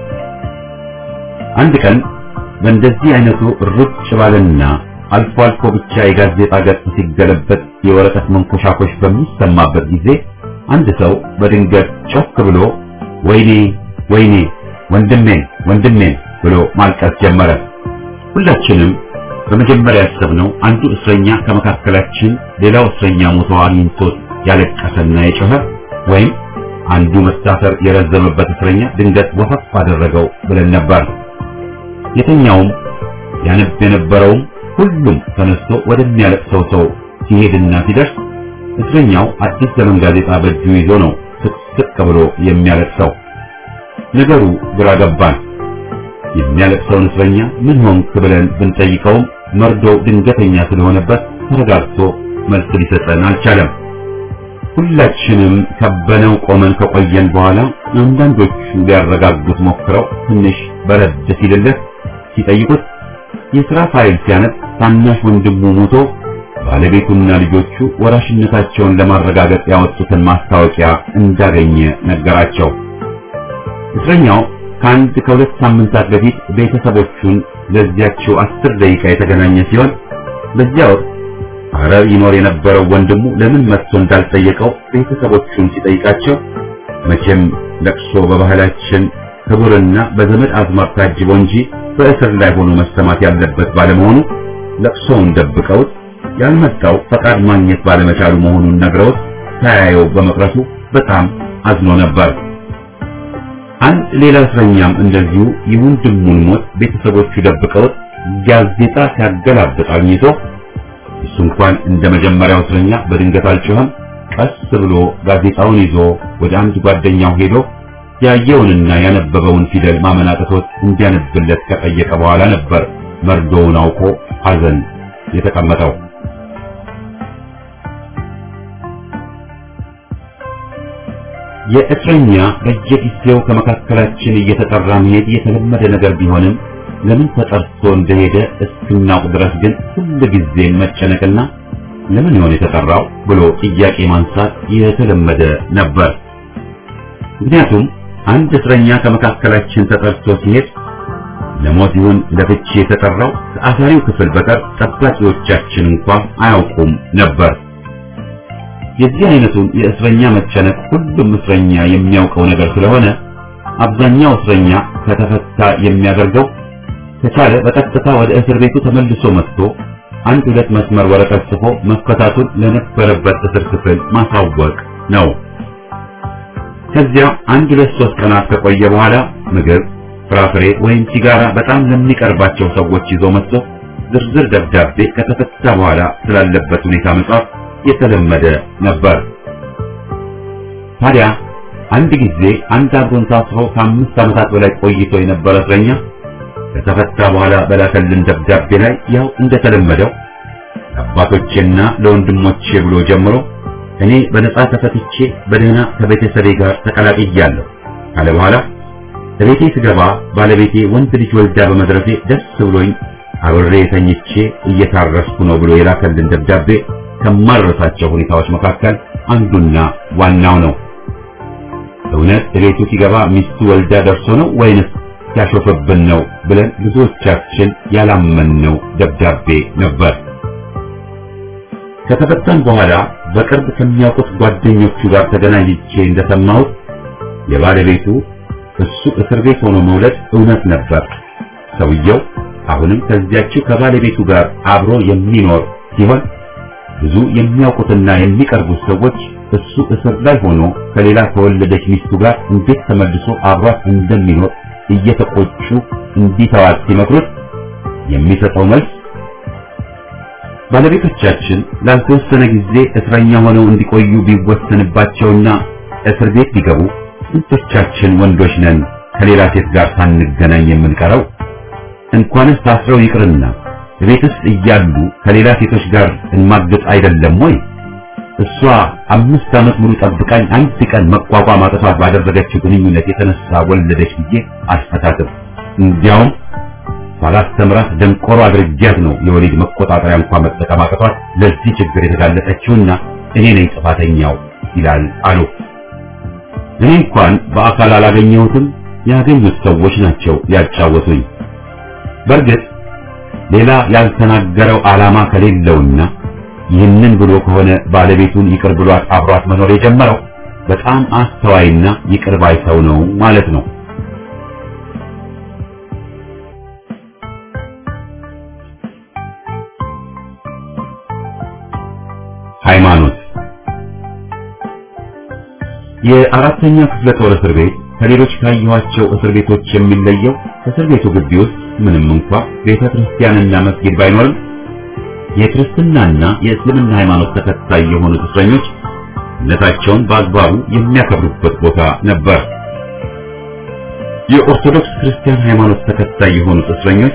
አንድ ቀን በእንደዚህ አይነቱ ሩጭ ባለና አልፎ አልፎ ብቻ የጋዜጣ ገጽ ሲገለበጥ የወረቀት መንኮሻኮሽ በሚሰማበት ጊዜ አንድ ሰው በድንገት ጮክ ብሎ ወይኔ ወይኔ ወንድሜን ወንድሜን ብሎ ማልቀስ ጀመረ። ሁላችንም በመጀመሪያ ያሰብነው አንዱ እስረኛ ከመካከላችን ሌላው እስረኛ ሞቶ አግኝቶት ያለቀሰና የጮኸ ወይም አንዱ መታሰር የረዘመበት እስረኛ ድንገት ወፈፍ አደረገው ብለን ነበር። የተኛውም ያነብ የነበረውም ሁሉም ተነስቶ ወደሚያለቅሰው ሰው ሲሄድና ሲደርስ እስረኛው አዲስ ዘመን ጋዜጣ በእጁ ይዞ ነው ስቅስቅ ብሎ የሚያለቅሰው። ነገሩ ግራ ገባን። የሚያለቅሰውን እስረኛ ምን ሆንክ ብለን ብንጠይቀውም መርዶው ድንገተኛ ስለሆነበት ተረጋግቶ መልስ ሊሰጠን አልቻለም። ሁላችንም ከበነው ቆመን ከቆየን በኋላ አንዳንዶቹ ሊያረጋጉት ሞክረው ትንሽ በረድ ሲልለት ሲጠይቁት የሥራ ፋይል ሲያነብ ታናሽ ወንድሙ ሞቶ ባለቤቱና ልጆቹ ወራሽነታቸውን ለማረጋገጥ ያወጡትን ማስታወቂያ እንዳገኘ ነገራቸው። እስረኛው ከአንድ ከሁለት ሳምንታት በፊት ቤተሰቦቹን ለዚያቸው አስር ደቂቃ የተገናኘ ሲሆን በዚያ ወቅት ሐረር ይኖር የነበረው ወንድሙ ለምን መጥቶ እንዳልጠየቀው ቤተሰቦቹን ሲጠይቃቸው መቼም ለቅሶ በባህላችን ክቡርና በዘመድ አዝማድ ታጅቦ እንጂ በእስር ላይ ሆኖ መሰማት ያለበት ባለመሆኑ ለቅሶውን ደብቀውት ያልመጣው ፈቃድ ማግኘት ባለመቻሉ መሆኑን ነግረውት ሳያየው በመቅረቱ በጣም አዝኖ ነበር። አንድ ሌላ እስረኛም እንደዚሁ የወንድሙን ሞት ቤተሰቦቹ ደብቀውት ጋዜጣ ሲያገላብጥ አግኝቶ እሱ እንኳን እንደ መጀመሪያው እስረኛ በድንገት አልጮኸም። ቀስ ብሎ ጋዜጣውን ይዞ ወደ አንድ ጓደኛው ሄዶ ያየውንና ያነበበውን ፊደል ማመናቀቶት እንዲያነብለት ከጠየቀ በኋላ ነበር መርዶውን አውቆ ሐዘን የተቀመጠው። የእስረኛ በየጊዜው ከመካከላችን እየተጠራ መሄድ የተለመደ ነገር ቢሆንም ለምን ተጠርቶ እንደሄደ እስክናውቅ ድረስ ግን ሁሉ ጊዜ መጨነቅና ለምን ይሆን የተጠራው ብሎ ጥያቄ ማንሳት የተለመደ ነበር። ምክንያቱም አንድ እስረኛ ከመካከላችን ተጠርቶ ሲሄድ ለሞት ይሁን ለፍቺ የተጠራው ከአሳሪው ክፍል በቀር ጠባቂዎቻችን እንኳን አያውቁም ነበር። የዚህ አይነቱን የእስረኛ መጨነቅ ሁሉም እስረኛ የሚያውቀው ነገር ስለሆነ አብዛኛው እስረኛ ከተፈታ የሚያደርገው ከቻለ በቀጥታ ወደ እስር ቤቱ ተመልሶ መጥቶ አንድ ሁለት መስመር ወረቀት ጽፎ መፈታቱን ለነበረበት እስር ክፍል ማሳወቅ ነው። ከዚያ አንድ ሁለት ሶስት ቀናት ከቆየ በኋላ ምግብ፣ ፍራፍሬ ወይም ሲጋራ በጣም ለሚቀርባቸው ሰዎች ይዞ መጥቶ ዝርዝር ደብዳቤ ከተፈታ በኋላ ስላለበት ሁኔታ መጻፍ የተለመደ ነበር። ታዲያ አንድ ጊዜ አንድ አብሮን ታስሮ ከአምስት ዓመታት በላይ ቆይቶ የነበረ እስረኛ ከተፈታ በኋላ በላከልን ደብዳቤ ላይ ያው እንደተለመደው ለአባቶቼና ለወንድሞቼ ብሎ ጀምሮ እኔ በነጻ ተፈትቼ በደህና ከቤተሰቤ ጋር ተቀላቅያለሁ ካለ በኋላ ቤቴ ስገባ ባለቤቴ ወንድ ልጅ ወልዳ በመድረሴ ደስ ብሎኝ አብሬ ተኝቼ እየታረስኩ ነው ብሎ የላከልን ደብዳቤ ከማረሳቸው ሁኔታዎች መካከል አንዱና ዋናው ነው። እውነት ቤቱ ሲገባ ሚስቱ ወልዳ ደርሶ ነው ወይንስ ያሾፈብን ነው ብለን ብዙዎቻችን ያላመንነው ደብዳቤ ነበር። ከተፈታን በኋላ በቅርብ ከሚያውቁት ጓደኞቹ ጋር ተገናኝቼ እንደሰማሁት የባለቤቱ እሱ እስር ቤት ሆኖ መውለድ እውነት ነበር። ሰውየው አሁንም ከዚያችው ከባለቤቱ ጋር አብሮ የሚኖር ሲሆን ብዙ የሚያውቁትና የሚቀርቡት ሰዎች እሱ እስር ላይ ሆኖ ከሌላ ከወለደች ሚስቱ ጋር እንዴት ተመልሶ አብሯት እንደሚኖር እየተቆጩ እንዲተዋት ሲመክሩት የሚሰጠው መልስ ባለቤቶቻችን ላልተወሰነ ጊዜ እስረኛ ሆነው እንዲቆዩ ቢወሰንባቸውና እስር ቤት ቢገቡ ስንቶቻችን ወንዶች ነን ከሌላ ሴት ጋር ሳንገናኝ የምንቀረው? እንኳንስ ታስረው ይቅርና ቤትስ እያሉ ከሌላ ሴቶች ጋር እንማገጥ አይደለም ወይ? እሷ አምስት ዓመት ሙሉ ጠብቃኝ አንድ ቀን መቋቋም አጥፋት ባደረገችው ግንኙነት የተነሳ ወለደች ብዬ አልፈታትም። እንዲያውም ባላስተምራት ደንቆሮ አድርጊያት ነው የወሊድ መቆጣጠሪያ እንኳን መጠቀም አቅቷት ለዚህ ችግር የተጋለጠችውና እኔ ነኝ ጥፋተኛው ይላል አሉ። እኔ እንኳን በአካል አላገኘሁትም፣ ያገኙት ሰዎች ናቸው ያጫወቱኝ። በእርግጥ ሌላ ያልተናገረው ዓላማ ከሌለውና ይህንን ብሎ ከሆነ ባለቤቱን ይቅር ብሏት አብሯት መኖር የጀመረው በጣም አስተዋይና ይቅር ባይ ሰው ነው ማለት ነው። ሃይማኖት የአራተኛ ክፍለ ጦር እስር ቤት ከሌሎች ካየኋቸው እስር ቤቶች የሚለየው እስር ቤቱ ግቢ ውስጥ ምንም እንኳን ቤተ ክርስቲያንና መስጊድ ባይኖርም የክርስትናና የእስልምና ሃይማኖት ተከታይ የሆኑት እስረኞች እምነታቸውን በአግባቡ የሚያከብሩበት ቦታ ነበር። የኦርቶዶክስ ክርስቲያን ሃይማኖት ተከታይ የሆኑት እስረኞች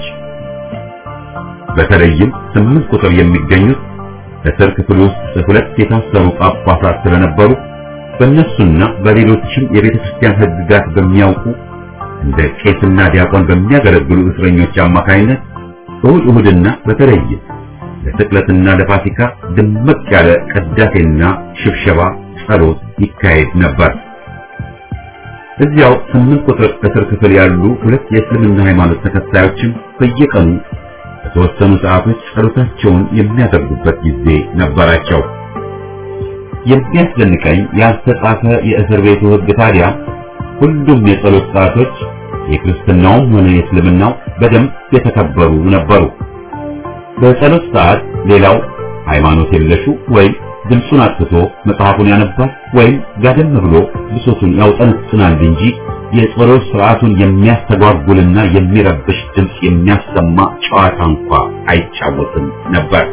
በተለይም ስምንት ቁጥር የሚገኙት በእስር ክፍል ውስጥ ሁለት የታሰሩ ጳጳሳት ስለነበሩ በእነሱና በሌሎችም የቤተ ክርስቲያን ሕግጋት በሚያውቁ እንደ ቄስና ዲያቆን በሚያገለግሉ እስረኞች አማካይነት እሁድ እሁድና በተለይም ለስቅለትና ለፋሲካ ድምቅ ያለ ቅዳሴና ሽብሸባ ጸሎት ይካሄድ ነበር። እዚያው ስምንት ቁጥር እስር ክፍል ያሉ ሁለት የእስልምና ሃይማኖት ተከታዮችም በየቀኑ በተወሰኑ ሰዓቶች ጸሎታቸውን የሚያደርጉበት ጊዜ ነበራቸው። የሚያስደንቀኝ ያልተጻፈ የእስር ቤቱ ሕግ ታዲያ ሁሉም የጸሎት ሰዓቶች የክርስትናውም ሆነ የእስልምናው በደንብ የተከበሩ ነበሩ። በጸሎት ሰዓት ሌላው ሃይማኖት የለሹ ወይም ድምፁን አጥፍቶ መጽሐፉን ያነባል ወይም ጋደም ብሎ ብሶቱን ያውጠነጥናል እንጂ የጸሎት ሥርዓቱን የሚያስተጓጉልና የሚረብሽ ድምፅ የሚያሰማ ጨዋታ እንኳ አይጫወትም ነበር።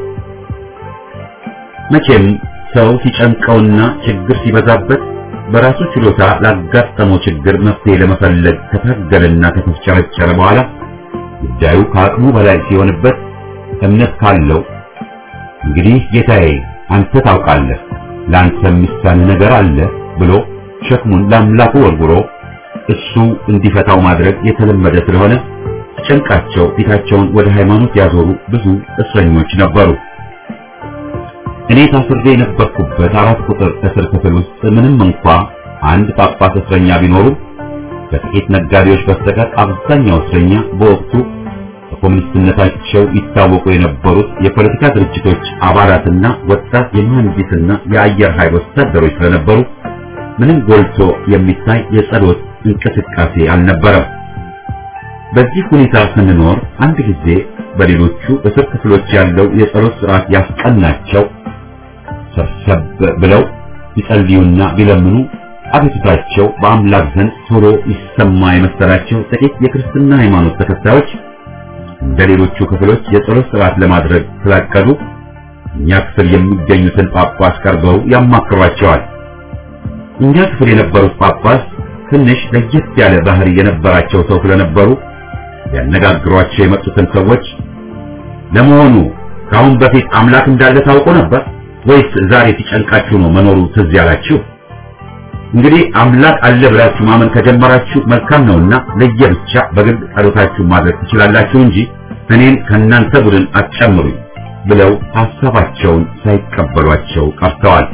መቼም ሰው ሲጨንቀውና ችግር ሲበዛበት በራሱ ችሎታ ላጋጠመው ችግር መፍትሄ ለመፈለግ ከታገለና ከተፍጨረጨረ በኋላ ጉዳዩ ከአቅሙ በላይ ሲሆንበት እምነት ካለው እንግዲህ ጌታዬ አንተ ታውቃለህ፣ ለአንተ የሚሳንህ ነገር አለ ብሎ ሸክሙን ለአምላኩ ወርውሮ እሱ እንዲፈታው ማድረግ የተለመደ ስለሆነ ጭንቃቸው ፊታቸውን ወደ ሃይማኖት ያዞሩ ብዙ እስረኞች ነበሩ። እኔ ታስሬ የነበርኩበት አራት ቁጥር እስር ክፍል ውስጥ ምንም እንኳ አንድ ጳጳስ እስረኛ ቢኖሩም ከጥቂት ነጋዴዎች በስተቀር አብዛኛው እስረኛ በወቅቱ በኮሙኒስትነታቸው ይታወቁ የነበሩት የፖለቲካ ድርጅቶች አባላትና ወጣት የመሐንዲስና የአየር ኃይል ወታደሮች ስለነበሩ ምንም ጎልቶ የሚታይ የጸሎት እንቅስቃሴ አልነበረም። በዚህ ሁኔታ ስንኖር አንድ ጊዜ በሌሎቹ እስር ክፍሎች ያለው የጸሎት ሥርዓት ያስቀናቸው ሰብሰብ ብለው ቢጸልዩና ቢለምኑ አቤቱታቸው በአምላክ ዘንድ ቶሎ ይሰማ የመሰላቸው ጥቂት የክርስትና ሃይማኖት ተከታዮች እንደ ሌሎቹ ክፍሎች የጸሎት ሥርዓት ለማድረግ ስላቀዱ እኛ ክፍል የሚገኙትን ጳጳስ ቀርበው ያማክሯቸዋል። እኛ ክፍል የነበሩት ጳጳስ ትንሽ ለየት ያለ ባህሪ የነበራቸው ሰው ስለነበሩ ያነጋግሯቸው የመጡትን ሰዎች ለመሆኑ ከአሁን በፊት አምላክ እንዳለ ታውቁ ነበር ወይስ ዛሬ ሲጨንቃችሁ ነው መኖሩ ትዝ ያላችሁ? እንግዲህ አምላክ አለ ብላችሁ ማመን ከጀመራችሁ መልካም ነውና ለየብቻ በግል ጸሎታችሁ ማድረግ ትችላላችሁ እንጂ እኔን ከናንተ ቡድን አትጨምሩኝ ብለው ሐሳባቸውን ሳይቀበሏቸው ቀርተዋል።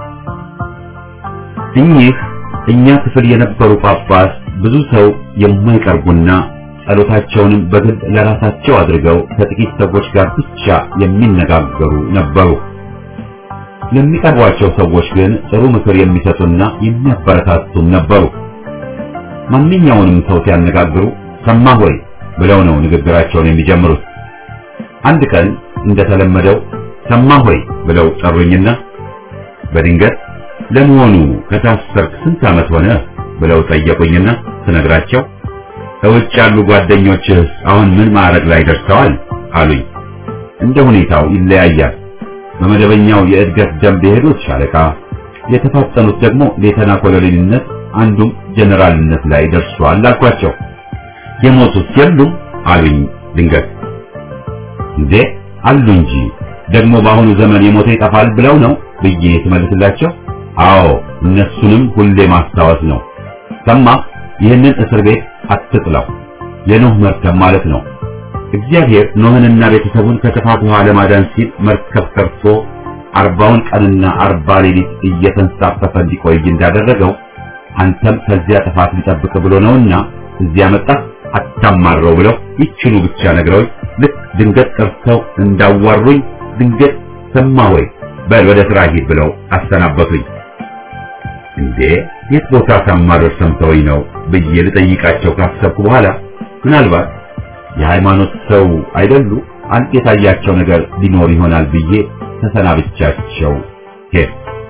እኚህ እኛ ክፍል የነበሩ ጳጳስ ብዙ ሰው የማይቀርቡና ጸሎታቸውንም በግል ለራሳቸው አድርገው ከጥቂት ሰዎች ጋር ብቻ የሚነጋገሩ ነበሩ። ለሚቀርቧቸው ሰዎች ግን ጥሩ ምክር የሚሰጡና የሚያበረታቱም ነበሩ። ማንኛውንም ሰው ሲያነጋግሩ ሰማህ ወይ ብለው ነው ንግግራቸውን የሚጀምሩት። አንድ ቀን እንደተለመደው ሰማህ ወይ ብለው ጠሩኝና በድንገት ለመሆኑ ከታሰርክ ስንት ዓመት ሆነ ብለው ጠየቁኝና ስነግራቸው ከውጭ ያሉ ጓደኞችህ አሁን ምን ማዕረግ ላይ ደርሰዋል አሉኝ። እንደ ሁኔታው ይለያያል። በመደበኛው የእድገት ደንብ የሄዱት ሻለቃ፣ የተፋጠኑት ደግሞ ሌተና ኮሎኔልነት፣ አንዱም ጀነራልነት ላይ ደርሷል አልኳቸው። የሞቱት የሉም አሉኝ ድንገት። እንዴ አሉ እንጂ ደግሞ በአሁኑ ዘመን የሞተ ይጠፋል ብለው ነው ብዬ ትመልስላቸው። አዎ እነሱንም ሁሌ ማስታወስ ነው። ሰማ ይህንን እስር ቤት አትጥላው፣ የኖህ መርከብ ማለት ነው። እግዚአብሔር ኖህንና ቤተሰቡን ከጥፋት ውሃ ለማዳን ሲል መርከብ ሰርቶ አርባውን ቀንና አርባ ሌሊት እየተንሳፈፈ እንዲቆይ እንዳደረገው አንተም ከዚያ ጥፋት ሊጠብቅ ብሎ ነውና እዚያ መጣ አታማረው ብለው ይችሉ ብቻ ነግረውኝ ልክ ድንገት ቀርተው እንዳዋሩኝ ድንገት ሰማ ወይ በል ወደ ስራ ሂድ ብለው አሰናበቱኝ። እንዴ የት ቦታ ተማረር ሰምተውኝ ነው ብዬ ልጠይቃቸው ካሰብኩ በኋላ ምናልባት የሃይማኖት ሰው አይደሉ አንተ የታያቸው ነገር ሊኖር ይሆናል ብዬ ተሰናብቻቸው ሄድ።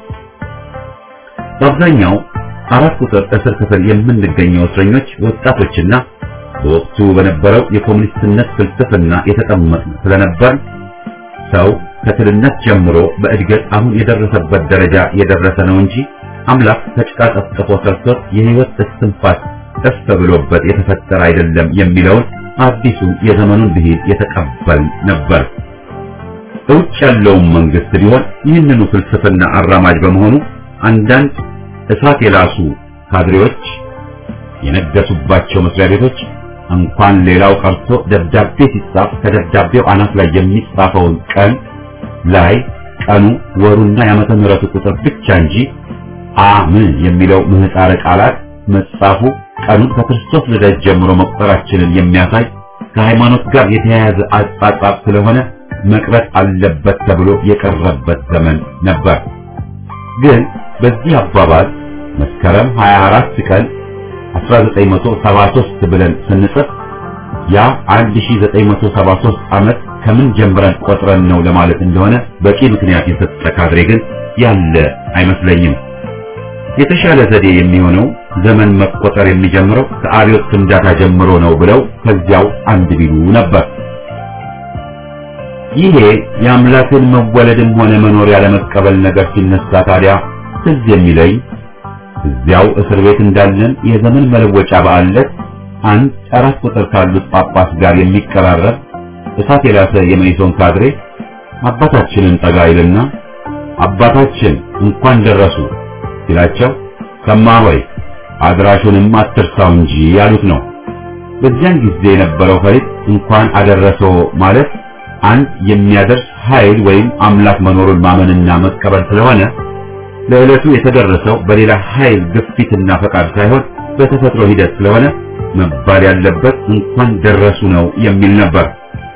በአብዛኛው አራት ቁጥር እስር ክፍል የምንገኘው እስረኞች ወጣቶችና በወቅቱ በነበረው የኮሙኒስትነት ፍልስፍና የተጠመቅን ስለነበር ሰው ከትልነት ጀምሮ በእድገት አሁን የደረሰበት ደረጃ የደረሰ ነው እንጂ አምላክ ተጭቃ ጠፍጥፎ ሰርቶት የህይወት እስትንፋስ ደስ ብሎበት የተፈጠረ አይደለም የሚለውን አዲሱ የዘመኑን ብሂል የተቀበል ነበር። ውጭ ያለውን መንግስት ቢሆን ይህንኑ ፍልስፍና አራማጅ በመሆኑ አንዳንድ እሳት የላሱ ካድሬዎች የነገሱባቸው መስሪያ ቤቶች እንኳን ሌላው ቀርቶ ደብዳቤ ሲጻፍ ከደብዳቤው አናት ላይ የሚጻፈውን ቀን ላይ ቀኑ ወሩና የዓመተ ምህረቱ ቁጥር ብቻ እንጂ አምን የሚለው ምህጻረ ቃላት መጻፉ ቀኑን ከክርስቶስ ልደት ጀምሮ መቁጠራችንን የሚያሳይ ከሃይማኖት ጋር የተያያዘ አጻጻፍ ስለሆነ መቅረት አለበት ተብሎ የቀረበበት ዘመን ነበር። ግን በዚህ አባባል መስከረም ሃያ አራት ቀን አስራ ዘጠኝ መቶ ሰባ ሶስት ብለን ስንጽፍ ያ አንድ ሺህ ዘጠኝ መቶ ሰባ ሶስት ዓመት ከምን ጀምረን ቆጥረን ነው ለማለት እንደሆነ በቂ ምክንያት የሰጠ ካድሬ ግን ያለ አይመስለኝም። የተሻለ ዘዴ የሚሆነው ዘመን መቆጠር የሚጀምረው ከአብዮት ፍንዳታ ጀምሮ ነው ብለው ከዚያው አንድ ቢሉ ነበር። ይሄ የአምላክን መወለድም ሆነ መኖር ያለ መቀበል ነገር ሲነሳ ታዲያ ትዝ የሚለኝ እዚያው እስር ቤት እንዳለን የዘመን መለወጫ በዓል ዕለት አንድ አራት ቁጥር ካሉት ጳጳስ ጋር የሚቀራረብ እሳት የላሰ የመይሶን ካድሬ አባታችንን ጠጋ ይልና አባታችን እንኳን ደረሱ ሲላቸው ሰማ ሆይ አድራሹንም አትርሳው እንጂ ያሉት ነው። በዚያን ጊዜ የነበረው ፈሪጥ እንኳን አደረሰው ማለት አንድ የሚያደርስ ኃይል ወይም አምላክ መኖሩን ማመንና መቀበል ስለሆነ ለዕለቱ የተደረሰው በሌላ ኃይል ግፊትና ፈቃድ ሳይሆን በተፈጥሮ ሂደት ስለሆነ መባል ያለበት እንኳን ደረሱ ነው የሚል ነበር።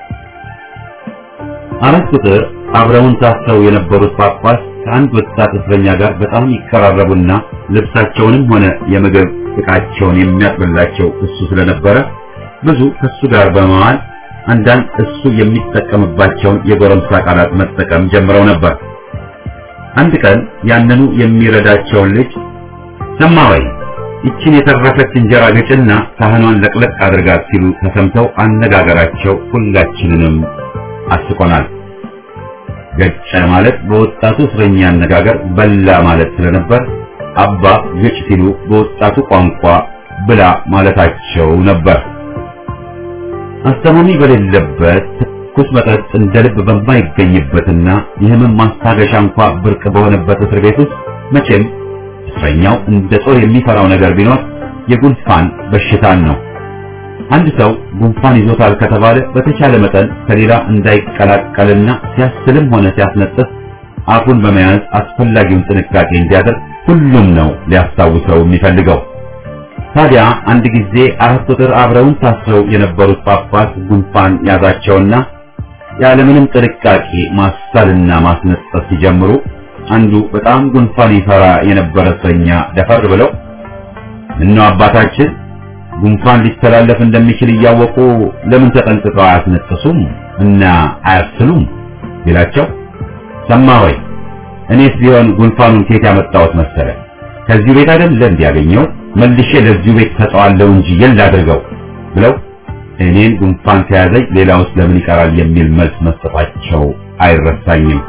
አራት ቁጥር አብረውን ታስረው የነበሩት ጳጳስ ከአንድ ወጣት እስረኛ ጋር በጣም ይቀራረቡና ልብሳቸውንም ሆነ የምግብ ዕቃቸውን የሚያጥብላቸው እሱ ስለነበረ ብዙ ከሱ ጋር በመዋል አንዳንድ እሱ የሚጠቀምባቸውን የጎረምሳ ቃላት መጠቀም ጀምረው ነበር። አንድ ቀን ያንኑ የሚረዳቸውን ልጅ ሰማ ወይ ይችን የተረፈች እንጀራ ገጭና ሳህኗን ለቅለቅ አድርጋት ሲሉ ተሰምተው አነጋገራቸው ሁላችንንም አስቆናል። ገጨ ማለት በወጣቱ እስረኛ አነጋገር በላ ማለት ስለነበር አባ ገጭ ሲሉ በወጣቱ ቋንቋ ብላ ማለታቸው ነበር። አስተማሚ በሌለበት ትኩስ መጠጥ እንደ ልብ በማይገኝበትና የህመም ማስታገሻ እንኳን ብርቅ በሆነበት እስር ቤት ውስጥ መቼም እስረኛው እንደ ጦር የሚፈራው ነገር ቢኖር የጉንፋን በሽታን ነው። አንድ ሰው ጉንፋን ይዞታል ከተባለ በተቻለ መጠን ከሌላ እንዳይቀላቀልና ሲያስልም ሆነ ሲያስነጥስ አፉን በመያዝ አስፈላጊውን ጥንቃቄ እንዲያደርግ ሁሉም ነው ሊያስታውሰው የሚፈልገው። ታዲያ አንድ ጊዜ አራት ቁጥር አብረውን ታስረው የነበሩት ጳጳስ ጉንፋን ያዛቸውና ያለምንም ጥንቃቄ ማሳልና ማስነጠስ ሲጀምሩ አንዱ በጣም ጉንፋን ይፈራ የነበረ እስረኛ ደፈር ብለው እነሆ አባታችን ጉንፋን ሊተላለፍ እንደሚችል እያወቁ ለምን ተጠንቅቀው አያስነጥሱም እና አያስሉም ቢላቸው ሰማ ሆይ እኔስ ቢሆን ጉንፋኑን ከየት ያመጣሁት መሰለ ከዚህ ቤት አይደል እንዲያገኘው መልሼ ለዚህ ቤት ተጣዋለው እንጂ የላ አድርገው ብለው እኔን ጉንፋን ከያዘኝ ሌላውስ ለምን ይቀራል የሚል መልስ መስጠታቸው አይረሳኝም።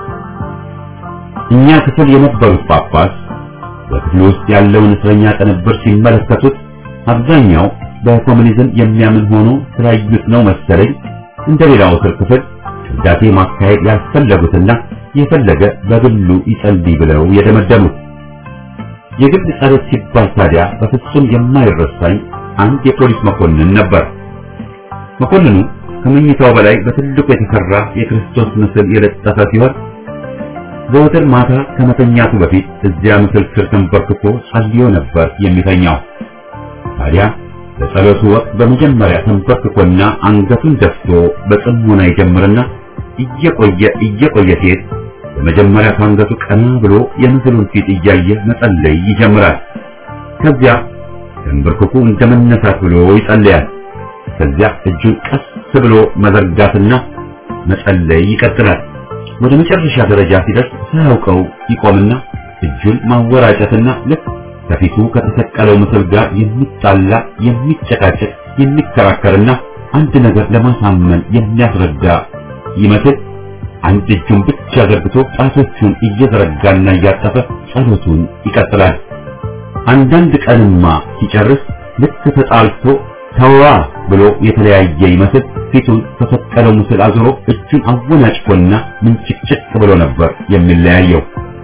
እኛ ክፍል የነበሩት ጳጳስ በክፍሉ ውስጥ ያለውን እስረኛ ቅንብር ሲመለከቱት አብዛኛው በኮሙኒዝም የሚያምን ሆኖ ስላዩት ነው መሰለኝ እንደሌላው እስር ክፍል ቅዳሴ ማካሄድ ያልፈለጉትና የፈለገ በግሉ ይጸልይ ብለው የደመደሙት። የግል ጸሎት ሲባል ታዲያ በፍጹም የማይረሳኝ አንድ የፖሊስ መኮንን ነበር። መኮንኑ ከመኝታው በላይ በትልቁ የተሰራ የክርስቶስ ምስል የለጠፈ ሲሆን ዘወትር ማታ ከመተኛቱ በፊት እዚያ ምስል ስር ተንበርክኮ ጸልዮ ነበር የሚተኛው። ታዲያ በጸሎቱ ወቅት በመጀመሪያ ተንበርክኮና አንገቱን ደፍቶ በጽሞና ይጀምርና እየቆየ እየቆየ ሲሄድ በመጀመሪያ ከአንገቱ ቀና ብሎ የምስሉን ፊት እያየ መጸለይ ይጀምራል። ከዚያ ተንበርክኮ እንደመነሳት ብሎ ይጸልያል። ከዚያ እጁን ቀስ ብሎ መዘርጋትና መጸለይ ይቀጥላል። ወደ መጨረሻ ደረጃ ሲደርስ ሳያውቀው ይቆምና እጁን ማወራጨትና ልክ ከፊቱ ከተሰቀለው ምስል ጋር የሚጣላ የሚጨቃጨቅ የሚከራከርና አንድ ነገር ለማሳመን የሚያስረዳ ይመስል አንድ እጁን ብቻ ዘርግቶ ጣቶቹን እየዘረጋና እያጠፈ ጸሎቱን ይቀጥላል። አንዳንድ ቀንማ ሲጨርስ ልክ ተጣልቶ ተዋ ብሎ የተለያየ ይመስል ፊቱን ተሰቀለው ምስል አዞሮ እጁን አወናጭፎና ምንጭቅጭቅ ብሎ ነበር የሚለያየው።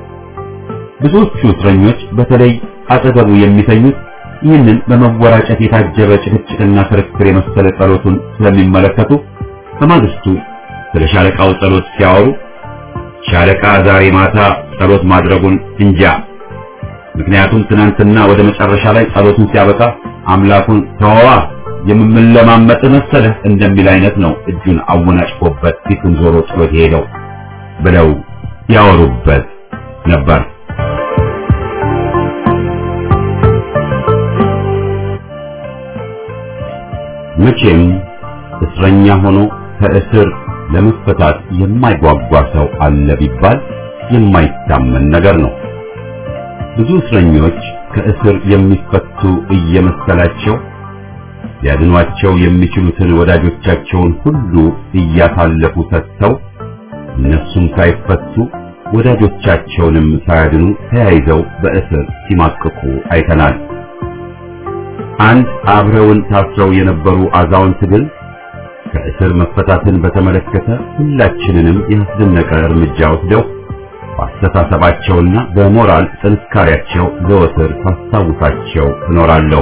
ብዙዎቹ እስረኞች በተለይ አጠገቡ የሚተኙት ይህንን በመወራጨት የታጀበ ጭቅጭቅና ክርክር የመሰለ ጸሎቱን ስለሚመለከቱ በማግስቱ ስለ ሻለቃው ጸሎት ሲያወሩ ሻለቃ ዛሬ ማታ ጸሎት ማድረጉን እንጃ፣ ምክንያቱም ትናንትና ወደ መጨረሻ ላይ ጸሎቱን ሲያበቃ አምላኩን ተዋ የምንለማመጥ መሰለህ እንደሚል አይነት ነው እጁን አወናጭፎበት ፊቱን ዞሮ ጸሎት ሄደው ብለው ያወሩበት ነበር። መቼም እስረኛ ሆኖ ከእስር ለመፈታት የማይጓጓ ሰው አለ ቢባል የማይታመን ነገር ነው። ብዙ እስረኞች ከእስር የሚፈቱ እየመሰላቸው ያድኗቸው የሚችሉትን ወዳጆቻቸውን ሁሉ እያሳለፉ ሰጥተው እነሱም ሳይፈቱ ወዳጆቻቸውንም ሳያድኑ ተያይዘው በእስር ሲማቅቁ አይተናል። አንድ አብረውን ታስረው የነበሩ አዛውንት ግን ከእስር መፈታትን በተመለከተ ሁላችንንም ያስደነቀ እርምጃ ወስደው በአስተሳሰባቸውና በሞራል ጥንካሬያቸው ዘወትር ታስታውሳቸው እኖራለሁ።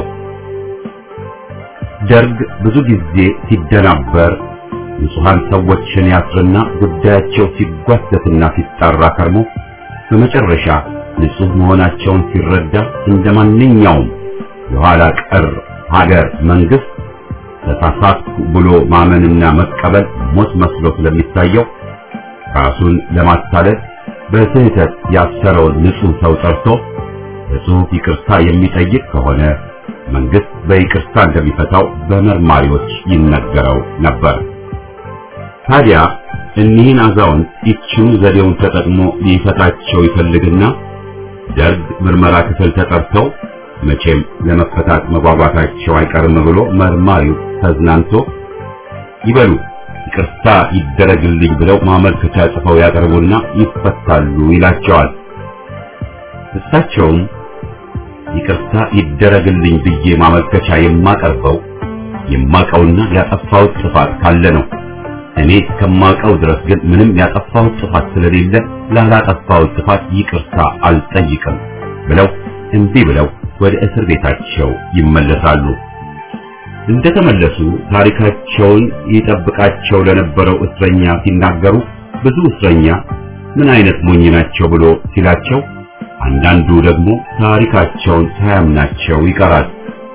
ደርግ ብዙ ጊዜ ሲደናበር ንጹሃን ሰዎችን ያስርና ጉዳያቸው ሲጓተትና ሲጣራ ከርሞ በመጨረሻ ንጹህ መሆናቸውን ሲረዳ እንደማንኛውም የኋላ ቀር ሀገር መንግስት ተሳሳትኩ ብሎ ማመንና መቀበል ሞት መስሎ ስለሚታየው ራሱን ለማታለል በስህተት ያሰረውን ንጹህ ሰው ጠርቶ በጽሑፍ ይቅርታ የሚጠይቅ ከሆነ መንግስት በይቅርታ እንደሚፈታው በመርማሪዎች ይነገረው ነበር። ታዲያ እኒህን አዛውንት ይችኑ ዘዴውን ተጠቅሞ ሊፈታቸው ይፈልግና ደርግ ምርመራ ክፍል ተጠርተው መቼም ለመፈታት መጓጓታቸው አይቀርም ብሎ መርማሪው ተዝናንቶ ይበሉ ይቅርታ ይደረግልኝ ብለው ማመልከቻ ጽፈው ያቀርቡና ይፈታሉ ይላቸዋል። እሳቸውም ይቅርታ ይደረግልኝ ብዬ ማመልከቻ የማቀርበው የማቀውና ያጠፋው ጥፋት ካለ ነው። እኔ እስከማቀው ድረስ ግን ምንም ያጠፋው ጥፋት ስለሌለ ላላጠፋው ጥፋት ይቅርታ አልጠይቅም ብለው እንቢ ብለው ወደ እስር ቤታቸው ይመለሳሉ። እንደተመለሱ ታሪካቸውን ይጠብቃቸው ለነበረው እስረኛ ሲናገሩ ብዙ እስረኛ ምን አይነት ሞኝ ናቸው ብሎ ሲላቸው፣ አንዳንዱ ደግሞ ታሪካቸውን ሳያምናቸው ይቀራል።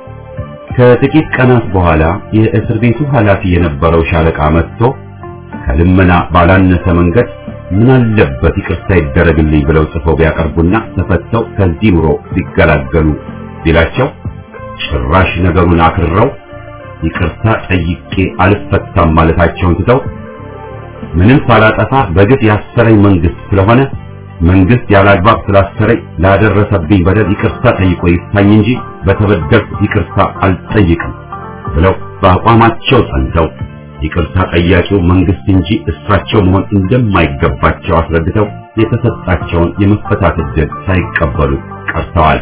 ከጥቂት ቀናት በኋላ የእስር ቤቱ ኃላፊ የነበረው ሻለቃ መጥቶ ከልመና ባላነሰ መንገድ ምን አለበት ይቅርታ ይደረግልኝ ብለው ጽፈው ቢያቀርቡና ተፈተው ከዚህ ኑሮ ቢገላገሉ ቢላቸው ጭራሽ ነገሩን አክርረው ይቅርታ ጠይቄ አልፈታም ማለታቸውን ትተው ምንም ሳላጠፋ በግፍ ያሰረኝ መንግስት ስለሆነ መንግስት ያላግባብ ስላሰረኝ ላደረሰብኝ በደል ይቅርታ ጠይቆ ይፍታኝ እንጂ በተበደልኩ ይቅርታ አልጠይቅም ብለው በአቋማቸው ጸንተው ይቅርታ ጠያቂው መንግስት እንጂ እሳቸው መሆን እንደማይገባቸው አስረድተው የተሰጣቸውን የመፈታት ዕድል ሳይቀበሉ ቀርተዋል።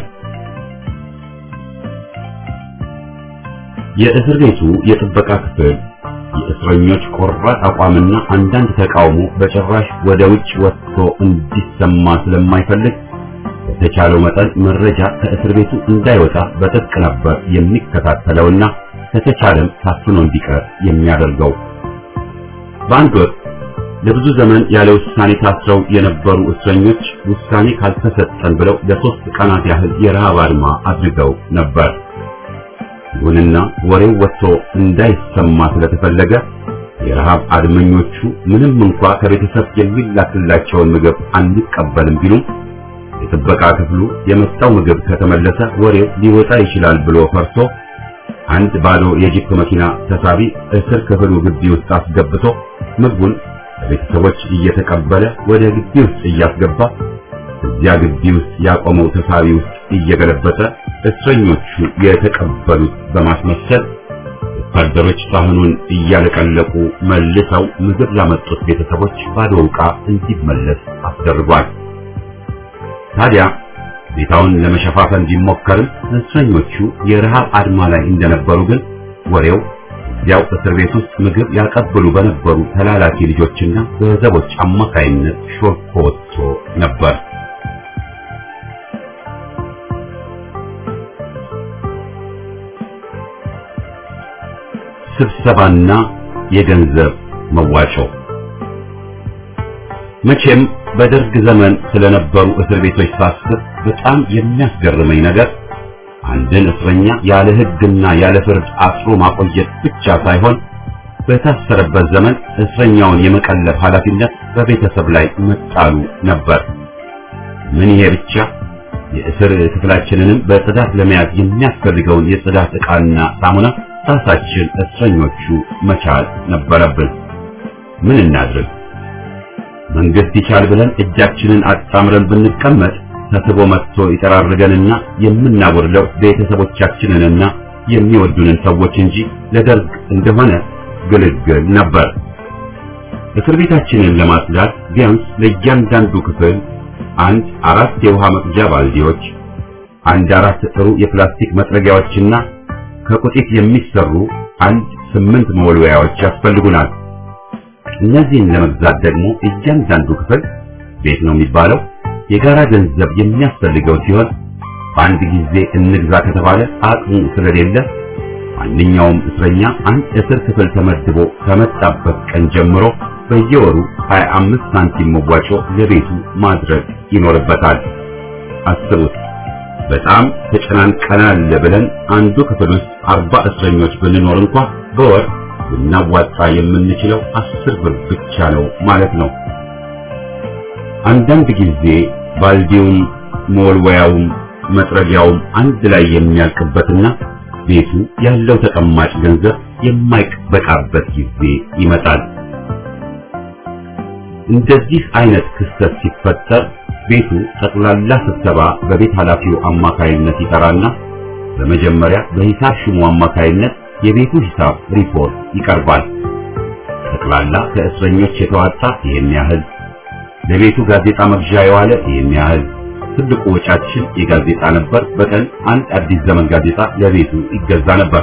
የእስር ቤቱ የጥበቃ ክፍል የእስረኞች ቆራጥ አቋምና አንዳንድ ተቃውሞ በጭራሽ ወደ ውጭ ወጥቶ እንዲሰማ ስለማይፈልግ በተቻለው መጠን መረጃ ከእስር ቤቱ እንዳይወጣ በጥብቅ ነበር የሚከታተለውና ከተቻለም ታፍኖ እንዲቀር የሚያደርገው። በአንድ ወቅት ለብዙ ዘመን ያለ ውሳኔ ታስረው የነበሩ እስረኞች ውሳኔ ካልተሰጠን ብለው ለሶስት ቀናት ያህል የረሃብ አድማ አድርገው ነበር። ይሁንና ወሬው ወጥቶ እንዳይሰማ ስለተፈለገ የረሃብ አድመኞቹ ምንም እንኳ ከቤተሰብ የሚላክላቸውን ምግብ አንቀበልም ቢሉም የጥበቃ ክፍሉ የመጣው ምግብ ከተመለሰ ወሬው ሊወጣ ይችላል ብሎ ፈርቶ አንድ ባዶ የጂፕ መኪና ተሳቢ እስር ክፍሉ ግቢ ውስጥ አስገብቶ ምግቡን ለቤተሰቦች እየተቀበለ ወደ ግቢ ውስጥ እያስገባ እዚያ ግቢ ውስጥ ያቆመው ተሳቢ ውስጥ እየገለበጠ እስረኞቹ የተቀበሉት በማስመሰል ወታደሮች ሳህኑን እያለቀለቁ መልሰው ምግብ ላመጡት ቤተሰቦች ባዶ ዕቃ እንዲመለስ አስደርጓል። ታዲያ ቤታውን ለመሸፋፈን ቢሞከርም እስረኞቹ የረሃብ አድማ ላይ እንደነበሩ ግን ወሬው እዚያው እስር ቤት ውስጥ ምግብ ያቀብሉ በነበሩ ተላላኪ ልጆችና በዘቦች አማካይነት ሾልኮ ወጥቶ ነበር። ስብሰባና የገንዘብ መዋጮ። መቼም በደርግ ዘመን ስለነበሩ እስር ቤቶች ሳስብ በጣም የሚያስገርመኝ ነገር አንድን እስረኛ ያለ ሕግና ያለ ፍርድ አስሮ ማቆየት ብቻ ሳይሆን በታሰረበት ዘመን እስረኛውን የመቀለብ ኃላፊነት በቤተሰብ ላይ መጣሉ ነበር። ምን ይሄ ብቻ፣ የእስር ክፍላችንንም በጽዳት ለመያዝ የሚያስፈልገውን የጽዳት ዕቃና ሳሙና ራሳችን እስረኞቹ መቻል ነበረብን። ምን እናድርግ? መንግስት ይቻል ብለን እጃችንን አጣምረን ብንቀመጥ ተስቦ መጥቶ ይጠራርገንና የምናወርደው ቤተሰቦቻችንንና የሚወዱንን ሰዎች እንጂ ለደርግ እንደሆነ ግልግል ነበር። እስር ቤታችንን ለማጽዳት ቢያንስ ለእያንዳንዱ ክፍል አንድ አራት የውሃ መቅጃ ባልዲዎች፣ አንድ አራት ጥሩ የፕላስቲክ መጥረጊያዎችና ከቁጢት የሚሰሩ አንድ ስምንት መወልወያዎች ያስፈልጉናል። እነዚህን ለመግዛት ደግሞ እያንዳንዱ ክፍል ቤት ነው የሚባለው የጋራ ገንዘብ የሚያስፈልገው ሲሆን በአንድ ጊዜ እንግዛ ከተባለ አቅሙ ስለሌለ ማንኛውም እስረኛ አንድ እስር ክፍል ተመድቦ ከመጣበት ቀን ጀምሮ በየወሩ ሀያ አምስት ሳንቲም መዋጮ ለቤቱ ማድረግ ይኖርበታል። አስቡት፣ በጣም ተጨናንቀናል ብለን አንዱ ክፍል ውስጥ አርባ እስረኞች ብንኖር እንኳን በወር ልናዋጣ የምንችለው አስር ብር ብቻ ነው ማለት ነው። አንዳንድ ጊዜ ባልዲውም መወልወያውም መጥረጊያውም አንድ ላይ የሚያልቅበትና ቤቱ ያለው ተቀማጭ ገንዘብ የማይበቃበት ጊዜ ይመጣል። እንደዚህ አይነት ክስተት ሲፈጠር ቤቱ ጠቅላላ ስብሰባ በቤት ኃላፊው አማካይነት ይጠራና በመጀመሪያ በሂሳብ ሹሙ አማካይነት የቤቱ ሂሳብ ሪፖርት ይቀርባል። ጠቅላላ ከእስረኞች የተዋጣ ይሄን ያህል፣ ለቤቱ ጋዜጣ መግዣ የዋለ ይሄን ያህል፣ ትልቁ ወጫችን የጋዜጣ ነበር። በቀን አንድ አዲስ ዘመን ጋዜጣ ለቤቱ ይገዛ ነበር።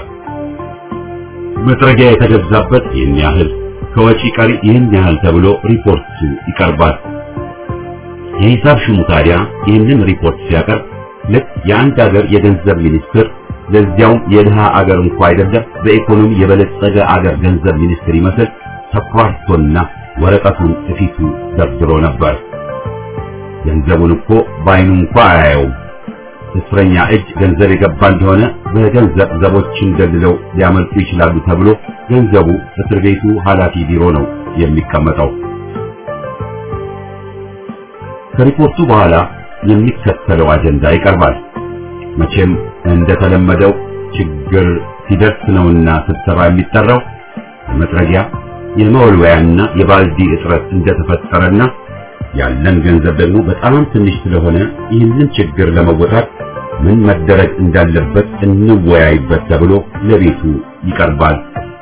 መጥረጊያ የተገዛበት ይሄን ያህል፣ ከወጪ ቀሪ ይሄን ያህል ተብሎ ሪፖርቱ ይቀርባል። የሂሳብ ሹሙ ታዲያ ይህንን ሪፖርት ሲያቀርብ ልክ የአንድ ሀገር የገንዘብ ሚኒስትር፣ ለዚያውም የድሃ አገር እንኳን አይደለም በኢኮኖሚ የበለጸገ አገር ገንዘብ ሚኒስትር ይመስል ተኳርቶና ወረቀቱን እፊቱ ደርድሮ ነበር። ገንዘቡን እኮ ባይኑ እንኳን አያየውም። እስረኛ እጅ ገንዘብ የገባ እንደሆነ በገንዘብ ዘቦችን ደልለው ሊያመልጡ ይችላሉ ተብሎ ገንዘቡ እስር ቤቱ ኃላፊ ቢሮ ነው የሚቀመጠው። ከሪፖርቱ በኋላ የሚከተለው አጀንዳ ይቀርባል። መቼም እንደተለመደው ችግር ሲደርስ ነውና ስብሰባ የሚጠራው። የመጥረጊያ የመወልወያና የባልዲ እጥረት እንደተፈጠረና ያለን ገንዘብ ደግሞ በጣም ትንሽ ስለሆነ ይህንን ችግር ለመወጣት ምን መደረግ እንዳለበት እንወያይበት ተብሎ ለቤቱ ይቀርባል።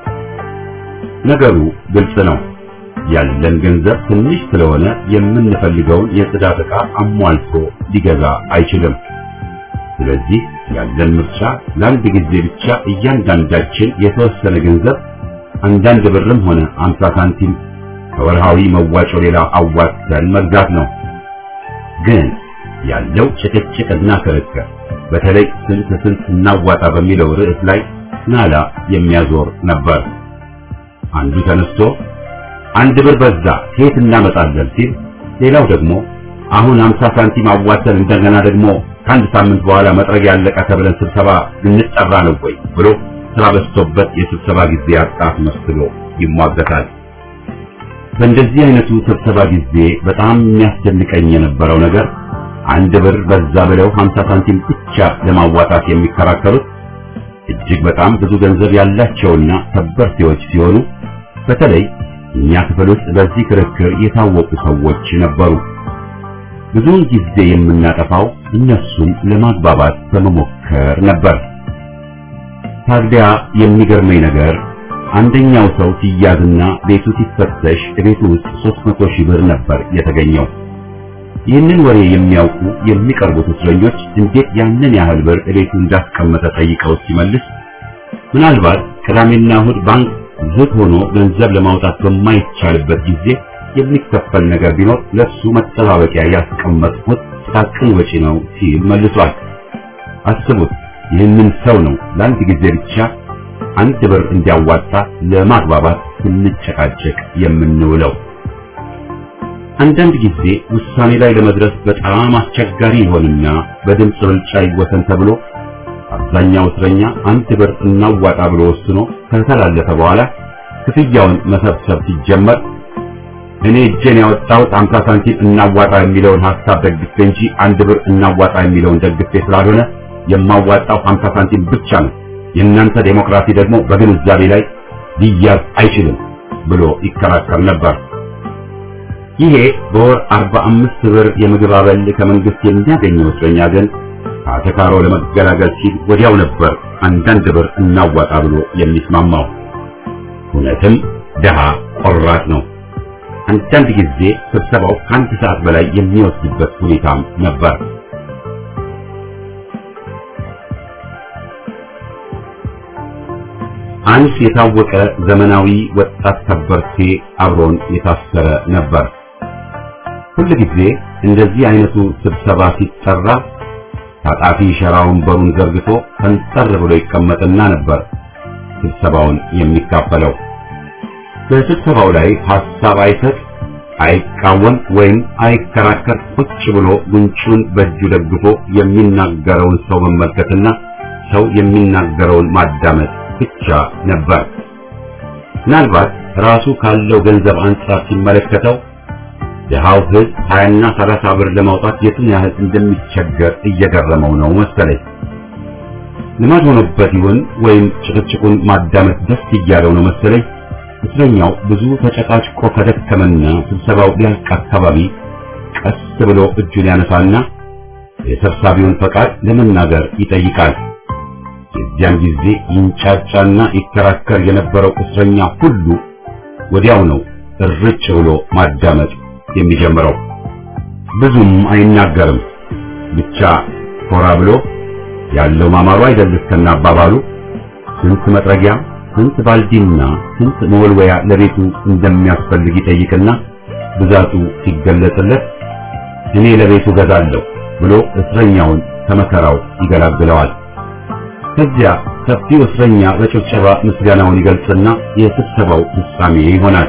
ነገሩ ግልጽ ነው። ያለን ገንዘብ ትንሽ ስለሆነ የምንፈልገውን የጽዳት ዕቃ አሟልቶ ሊገዛ አይችልም። ስለዚህ ያለን ምርጫ ለአንድ ጊዜ ብቻ እያንዳንዳችን የተወሰነ ገንዘብ አንዳንድ ብርም ሆነ አምሳ ሳንቲም ከወርሃዊ መዋጮ ሌላ አዋጥተን መግዛት ነው። ግን ያለው ጭቅጭቅና ክርክር በተለይ ስንት ስንት እናዋጣ በሚለው ርዕስ ላይ ናላ የሚያዞር ነበር። አንዱ ተነስቶ አንድ ብር በዛ ከየት እናመጣለን ሲል፣ ሌላው ደግሞ አሁን አምሳ ሳንቲም አዋጥተን እንደገና ደግሞ ከአንድ ሳምንት በኋላ መጥረግ ያለቀ ተብለን ስብሰባ ልንጠራ ነው ወይ ብሎ ስራ በዝቶበት የስብሰባ ጊዜ ያጣት መስሎ ይሟገታል። በእንደዚህ አይነቱ ስብሰባ ጊዜ በጣም የሚያስደንቀኝ የነበረው ነገር አንድ ብር በዛ ብለው ሀምሳ ሳንቲም ብቻ ለማዋጣት የሚከራከሩት እጅግ በጣም ብዙ ገንዘብ ያላቸውና ከበርቴዎች ሲሆኑ በተለይ እኛ ክፍል ውስጥ በዚህ ክርክር የታወቁ ሰዎች ነበሩ። ብዙውን ጊዜ የምናጠፋው እነሱን ለማግባባት በመሞከር ነበር። ታዲያ የሚገርመኝ ነገር አንደኛው ሰው ሲያዝና ቤቱ ሲፈተሽ ቤቱ ውስጥ ሦስት መቶ ሺህ ብር ነበር የተገኘው። ይህንን ወሬ የሚያውቁ የሚቀርቡት እስረኞች እንዴት ያንን ያህል ብር ቤቱ እንዳስቀመጠ ጠይቀው ሲመልስ ምናልባት ቅዳሜና እሑድ ባንክ ዝግ ሆኖ ገንዘብ ለማውጣት በማይቻልበት ጊዜ የሚከፈል ነገር ቢኖር ለሱ መጠባበቂያ ያስቀመጥኩት ጥቃቅን ወጪ ነው ሲል መልሷል። አስቡት፣ ይህንን ሰው ነው ለአንድ ጊዜ ብቻ አንድ ብር እንዲያዋጣ ለማግባባት ስንጨቃጨቅ የምንውለው። አንዳንድ ጊዜ ውሳኔ ላይ ለመድረስ በጣም አስቸጋሪ ይሆንና በድምፅ ብልጫ ይወሰን ተብሎ አብዛኛው እስረኛ አንድ ብር እናዋጣ ብሎ ወስኖ ከተላለፈ በኋላ ክፍያውን መሰብሰብ ሲጀመር እኔ እጄን ያወጣሁት አምሳ ሳንቲም እናዋጣ የሚለውን ሐሳብ ደግፌ እንጂ አንድ ብር እናዋጣ የሚለውን ደግፌ ስላልሆነ የማዋጣው ሀምሳ ሳንቲም ብቻ ነው፣ የእናንተ ዴሞክራሲ ደግሞ በግንዛቤ ላይ ሊያዝ አይችልም ብሎ ይከራከር ነበር። ይሄ በወር አርባ አምስት ብር የምግብ አበል ከመንግስት የሚያገኘው እስረኛ ግን አተካሮ ለመገላገል ሲል ወዲያው ነበር አንዳንድ ብር እናዋጣ ብሎ የሚስማማው። እውነትም ደሃ ቆራጥ ነው። አንዳንድ ጊዜ ስብሰባው ከአንድ ሰዓት በላይ የሚወስድበት ሁኔታም ነበር። አንድ የታወቀ ዘመናዊ ወጣት ከበርቴ አብሮን የታሰረ ነበር። ሁሉ ጊዜ እንደዚህ አይነቱ ስብሰባ ሲጠራ ታጣፊ ሸራውን በሩን ዘርግቶ ፈንጠር ብሎ ይቀመጥና ነበር ስብሰባውን የሚካፈለው። በስብሰባው ላይ ሐሳብ አይሰጥ፣ አይቃወም ወይም አይከራከር፣ ቁጭ ብሎ ጉንጩን በእጁ ደግፎ የሚናገረውን ሰው መመልከትና ሰው የሚናገረውን ማዳመጥ ብቻ ነበር። ምናልባት ራሱ ካለው ገንዘብ አንጻር ሲመለከተው የሃው ህዝብ ሀያና ሰላሳ ብር ለማውጣት የቱን ያህል እንደሚቸገር እየገረመው ነው መሰለኝ። ልማድ ሆኖበት ይሁን ወይም ጭቅጭቁን ማዳመጥ ደስ እያለው ነው መሰለኝ እስረኛው ብዙ ተጨቃጭቆ ከደከመና ስብሰባው ሊያልቅ አካባቢ ቀስ ብሎ እጁን ያነሳና የሰብሳቢውን ፈቃድ ለመናገር ይጠይቃል። የዚያን ጊዜ ይንጫጫና ይከራከር የነበረው እስረኛ ሁሉ ወዲያው ነው እርጭ ብሎ ማዳመጥ የሚጀምረው። ብዙም አይናገርም፣ ብቻ ኮራ ብሎ ያለው ማማሩ አይደል እስከና አባባሉ ስንት መጥረጊያ ስንት ባልዲና ስንት መወልወያ ለቤቱ እንደሚያስፈልግ ይጠይቅና ብዛቱ ሲገለጽለት እኔ ለቤቱ ገዛለሁ ብሎ እስረኛውን ከመከራው ይገላግለዋል። ከዚያ ሰፊው እስረኛ በጭብጨባ ምስጋናውን ይገልጽና የስብሰባው ፍጻሜ ይሆናል።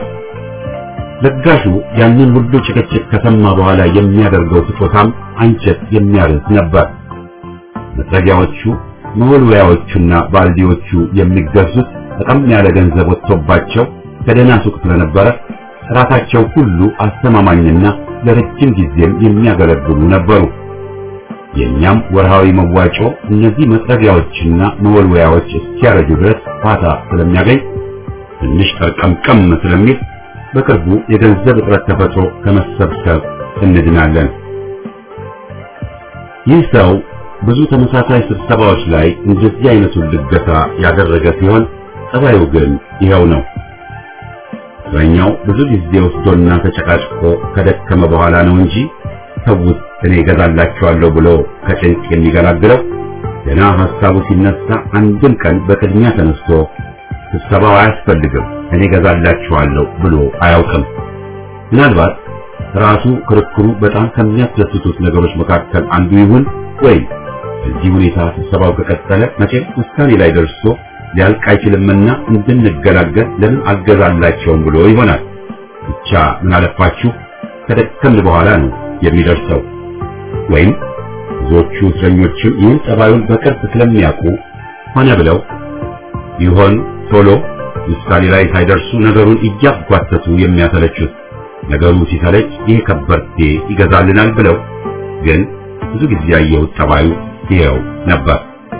ለጋሹ ያንን ሁሉ ጭቅጭቅ ከሰማ በኋላ የሚያደርገው ስጦታም አንጀት የሚያርስ ነበር። መጥረጊያዎቹ መወልወያዎቹና ባልዲዎቹ የሚገዙት በጣም ያለ ገንዘብ ወጥቶባቸው ከደህና ሱቅ ስለነበረ ጥራታቸው ሁሉ አስተማማኝና ለረጅም ጊዜም የሚያገለግሉ ነበሩ። የኛም ወርሃዊ መዋጮ እነዚህ መጥረጊያዎችና መወልወያዎች እስኪያረጁ ድረስ ፋታ ስለሚያገኝ ትንሽ ጠርቀምቀም ስለሚል በቅርቡ የገንዘብ እጥረት ተፈጥሮ ከመሰብሰብ እንድናለን። ይህ ሰው ብዙ ተመሳሳይ ስብሰባዎች ላይ እንደዚህ አይነቱን ልገሳ ያደረገ ሲሆን ጸባዩ ግን ይኸው ነው። እስረኛው ብዙ ጊዜ ወስዶና ተጨቃጭቆ ከደከመ በኋላ ነው እንጂ ተውት እኔ እገዛላችኋለሁ ብሎ ከጭንቅ የሚገላግለው ገና ሐሳቡ ሲነሳ አንድም ቀን በቅድሚያ ተነስቶ ስብሰባው አያስፈልግም እኔ እገዛላችኋለሁ ብሎ አያውቅም። ምናልባት ራሱ ክርክሩ በጣም ከሚያስደስቱት ነገሮች መካከል አንዱ ይሁን ወይ በዚህ ሁኔታ ስብሰባው ከቀጠለ መቼም ውሳኔ ላይ ደርሶ ሊያልቅ አይችልምና እንድንገላገል ለምን አልገዛላቸውም ብሎ ይሆናል። ብቻ ምን አለፋችሁ ከደከምን በኋላ ነው የሚደርሰው። ወይም ብዙዎቹ እስረኞችም ይህን ጸባዩን በቅርብ ስለሚያውቁ ሆነ ብለው ይሆን ቶሎ ውሳኔ ላይ ሳይደርሱ ነገሩን እያጓተቱ የሚያሰለቹት። ነገሩ ሲሰለች ይህ ከበርቴ ይገዛልናል ብለው ግን ብዙ ጊዜ ያየሁት ጸባዩ ይኸው ነበር።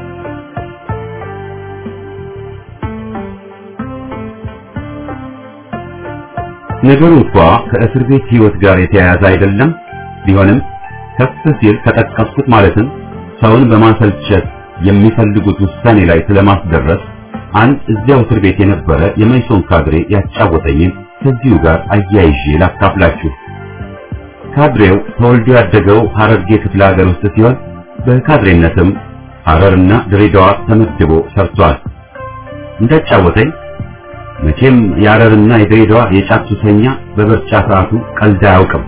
ነገሩ እንኳ ከእስር ቤት ሕይወት ጋር የተያያዘ አይደለም። ቢሆንም ከፍ ሲል ከጠቀስኩት ማለትም ሰውን በማሰልቸት የሚፈልጉት ውሳኔ ላይ ስለማስደረስ አንድ እዚያው እስር ቤት የነበረ የመይሶን ካድሬ ያጫወተኝን ከዚሁ ጋር አያይዤ ላካፍላችሁ። ካድሬው ተወልዶ ያደገው ሐረርጌ ክፍለ ሀገር ውስጥ ሲሆን በካድሬነትም ሐረርና ድሬዳዋ ተመድቦ ሰርቷል። እንዳጫወተኝ መቼም የሐረርና የድሬዳዋ የጫት ሱሰኛ በብርጫ ሰዓቱ ቀልድ አያውቅም።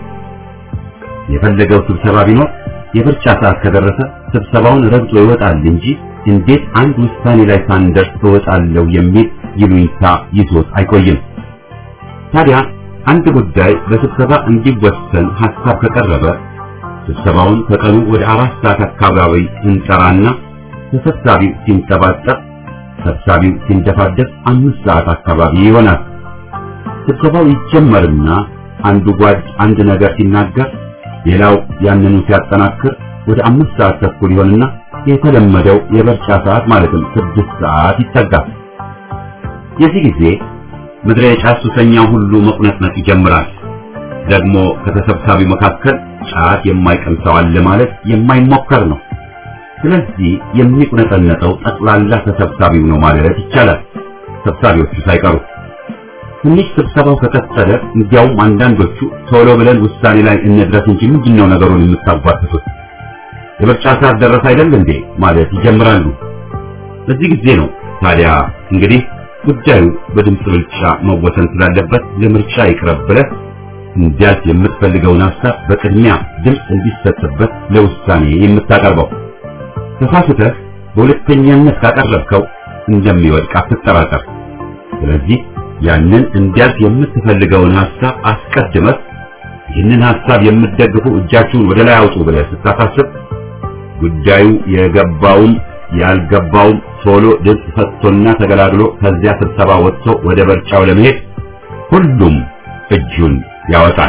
የፈለገው ስብሰባ ቢኖር የብርጫ ሰዓት ከደረሰ ስብሰባውን ረግጦ ይወጣል እንጂ እንዴት አንድ ውሳኔ ላይ ሳንደርስ እወጣለሁ የሚል ይሉኝታ ይዞት አይቆይም። ታዲያ አንድ ጉዳይ በስብሰባ እንዲወሰን ሐሳብ ከቀረበ ስብሰባውን ከቀኑ ወደ አራት ሰዓት አካባቢ እንጠራና ተሰብሳቢው ሲንጠባጠብ ሰብሳቢው ሲንደፋደፍ አምስት ሰዓት አካባቢ ይሆናል። ስብሰባው ይጀመርና አንዱ ጓድ አንድ ነገር ሲናገር ሌላው ያንኑ ሲያጠናክር ወደ አምስት ሰዓት ተኩል ይሆንና የተለመደው የበርጫ ሰዓት ማለትም ስድስት ሰዓት ይጠጋል። የዚህ ጊዜ ምድረ የጫት ሱሰኛው ሁሉ መቁነጥነጥ ይጀምራል። ደግሞ ከተሰብሳቢው መካከል ጫት የማይቀምሰው አለ ማለት የማይሞከር ነው። ስለዚህ የሚቁነጠነጠው ጠቅላላ ተሰብሳቢው ነው ማለት ይቻላል፣ ሰብሳቢዎቹ ሳይቀሩ። ትንሽ ስብሰባው ከቀጠለ እንዲያውም አንዳንዶቹ ቶሎ ብለን ውሳኔ ላይ እንድረስ እንጂ ምንድነው ነገሩን የምታጓትቱት? የምርጫ ሰዓት ደረሰ አይደል እንዴ ማለት ይጀምራሉ። በዚህ ጊዜ ነው ታዲያ እንግዲህ ጉዳዩ በድምፅ ብልጫ መወሰን ስላለበት ለምርጫ ይቅረብ ብለህ እንዲያስ የምትፈልገውን ሐሳብ በቅድሚያ ድምፅ እንዲሰጥበት ለውሳኔ የምታቀርበው። ተሳስተህ በሁለተኛነት ካቀረብከው እንደሚወድቅ አትጠራጠር። ስለዚህ ያንን እንዲያስ የምትፈልገውን ሐሳብ አስቀድመህ ይህንን ሐሳብ የምትደግፉ እጃችሁን ወደ ላይ አውጡ ብለህ ስታሳስብ ጉዳዩ የገባውም ያልገባውም ቶሎ ድምፅ ሰጥቶና ተገላግሎ ከዚያ ስብሰባ ወጥቶ ወደ በርጫው ለመሄድ ሁሉም እጁን ያወጣል።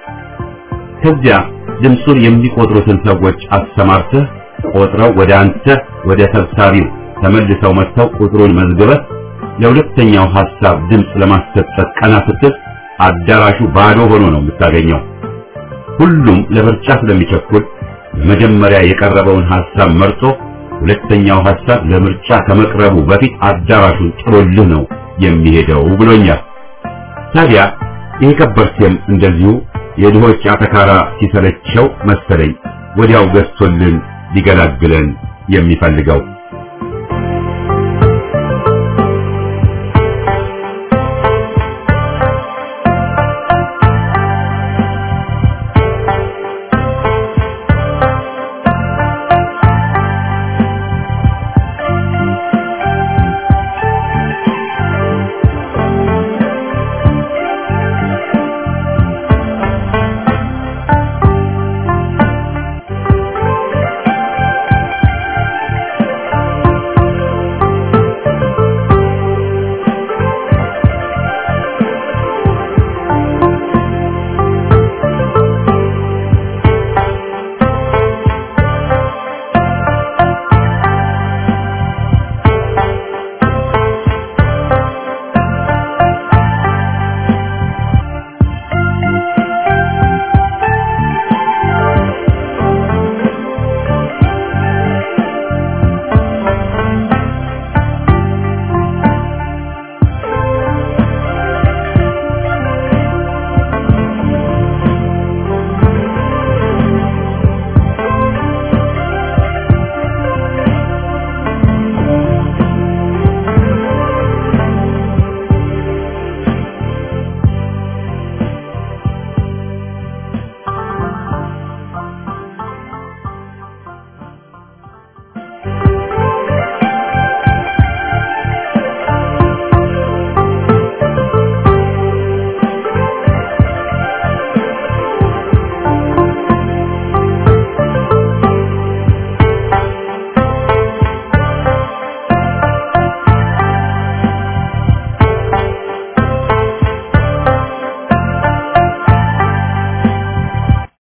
ከዚያ ድምፁን የሚቆጥሩትን ሰዎች አሰማርተህ ቆጥረው ወደ አንተ ወደ ሰብሳቢው ተመልሰው መጥተው ቁጥሩን መዝግበህ ለሁለተኛው ሐሳብ ድምፅ ለማሰጠት ቀና ስትል አዳራሹ ባዶ ሆኖ ነው የምታገኘው። ሁሉም ለበርጫ ስለሚቸኩል በመጀመሪያ የቀረበውን ሐሳብ መርጦ ሁለተኛው ሐሳብ ለምርጫ ከመቅረቡ በፊት አዳራሹን ጥሎልህ ነው የሚሄደው ብሎኛል። ታዲያ ይሄ ከበርቴም እንደዚሁ የድሆች አተካራ ሲሰለቸው መሰለኝ ወዲያው ገዝቶልን ሊገላግለን የሚፈልገው።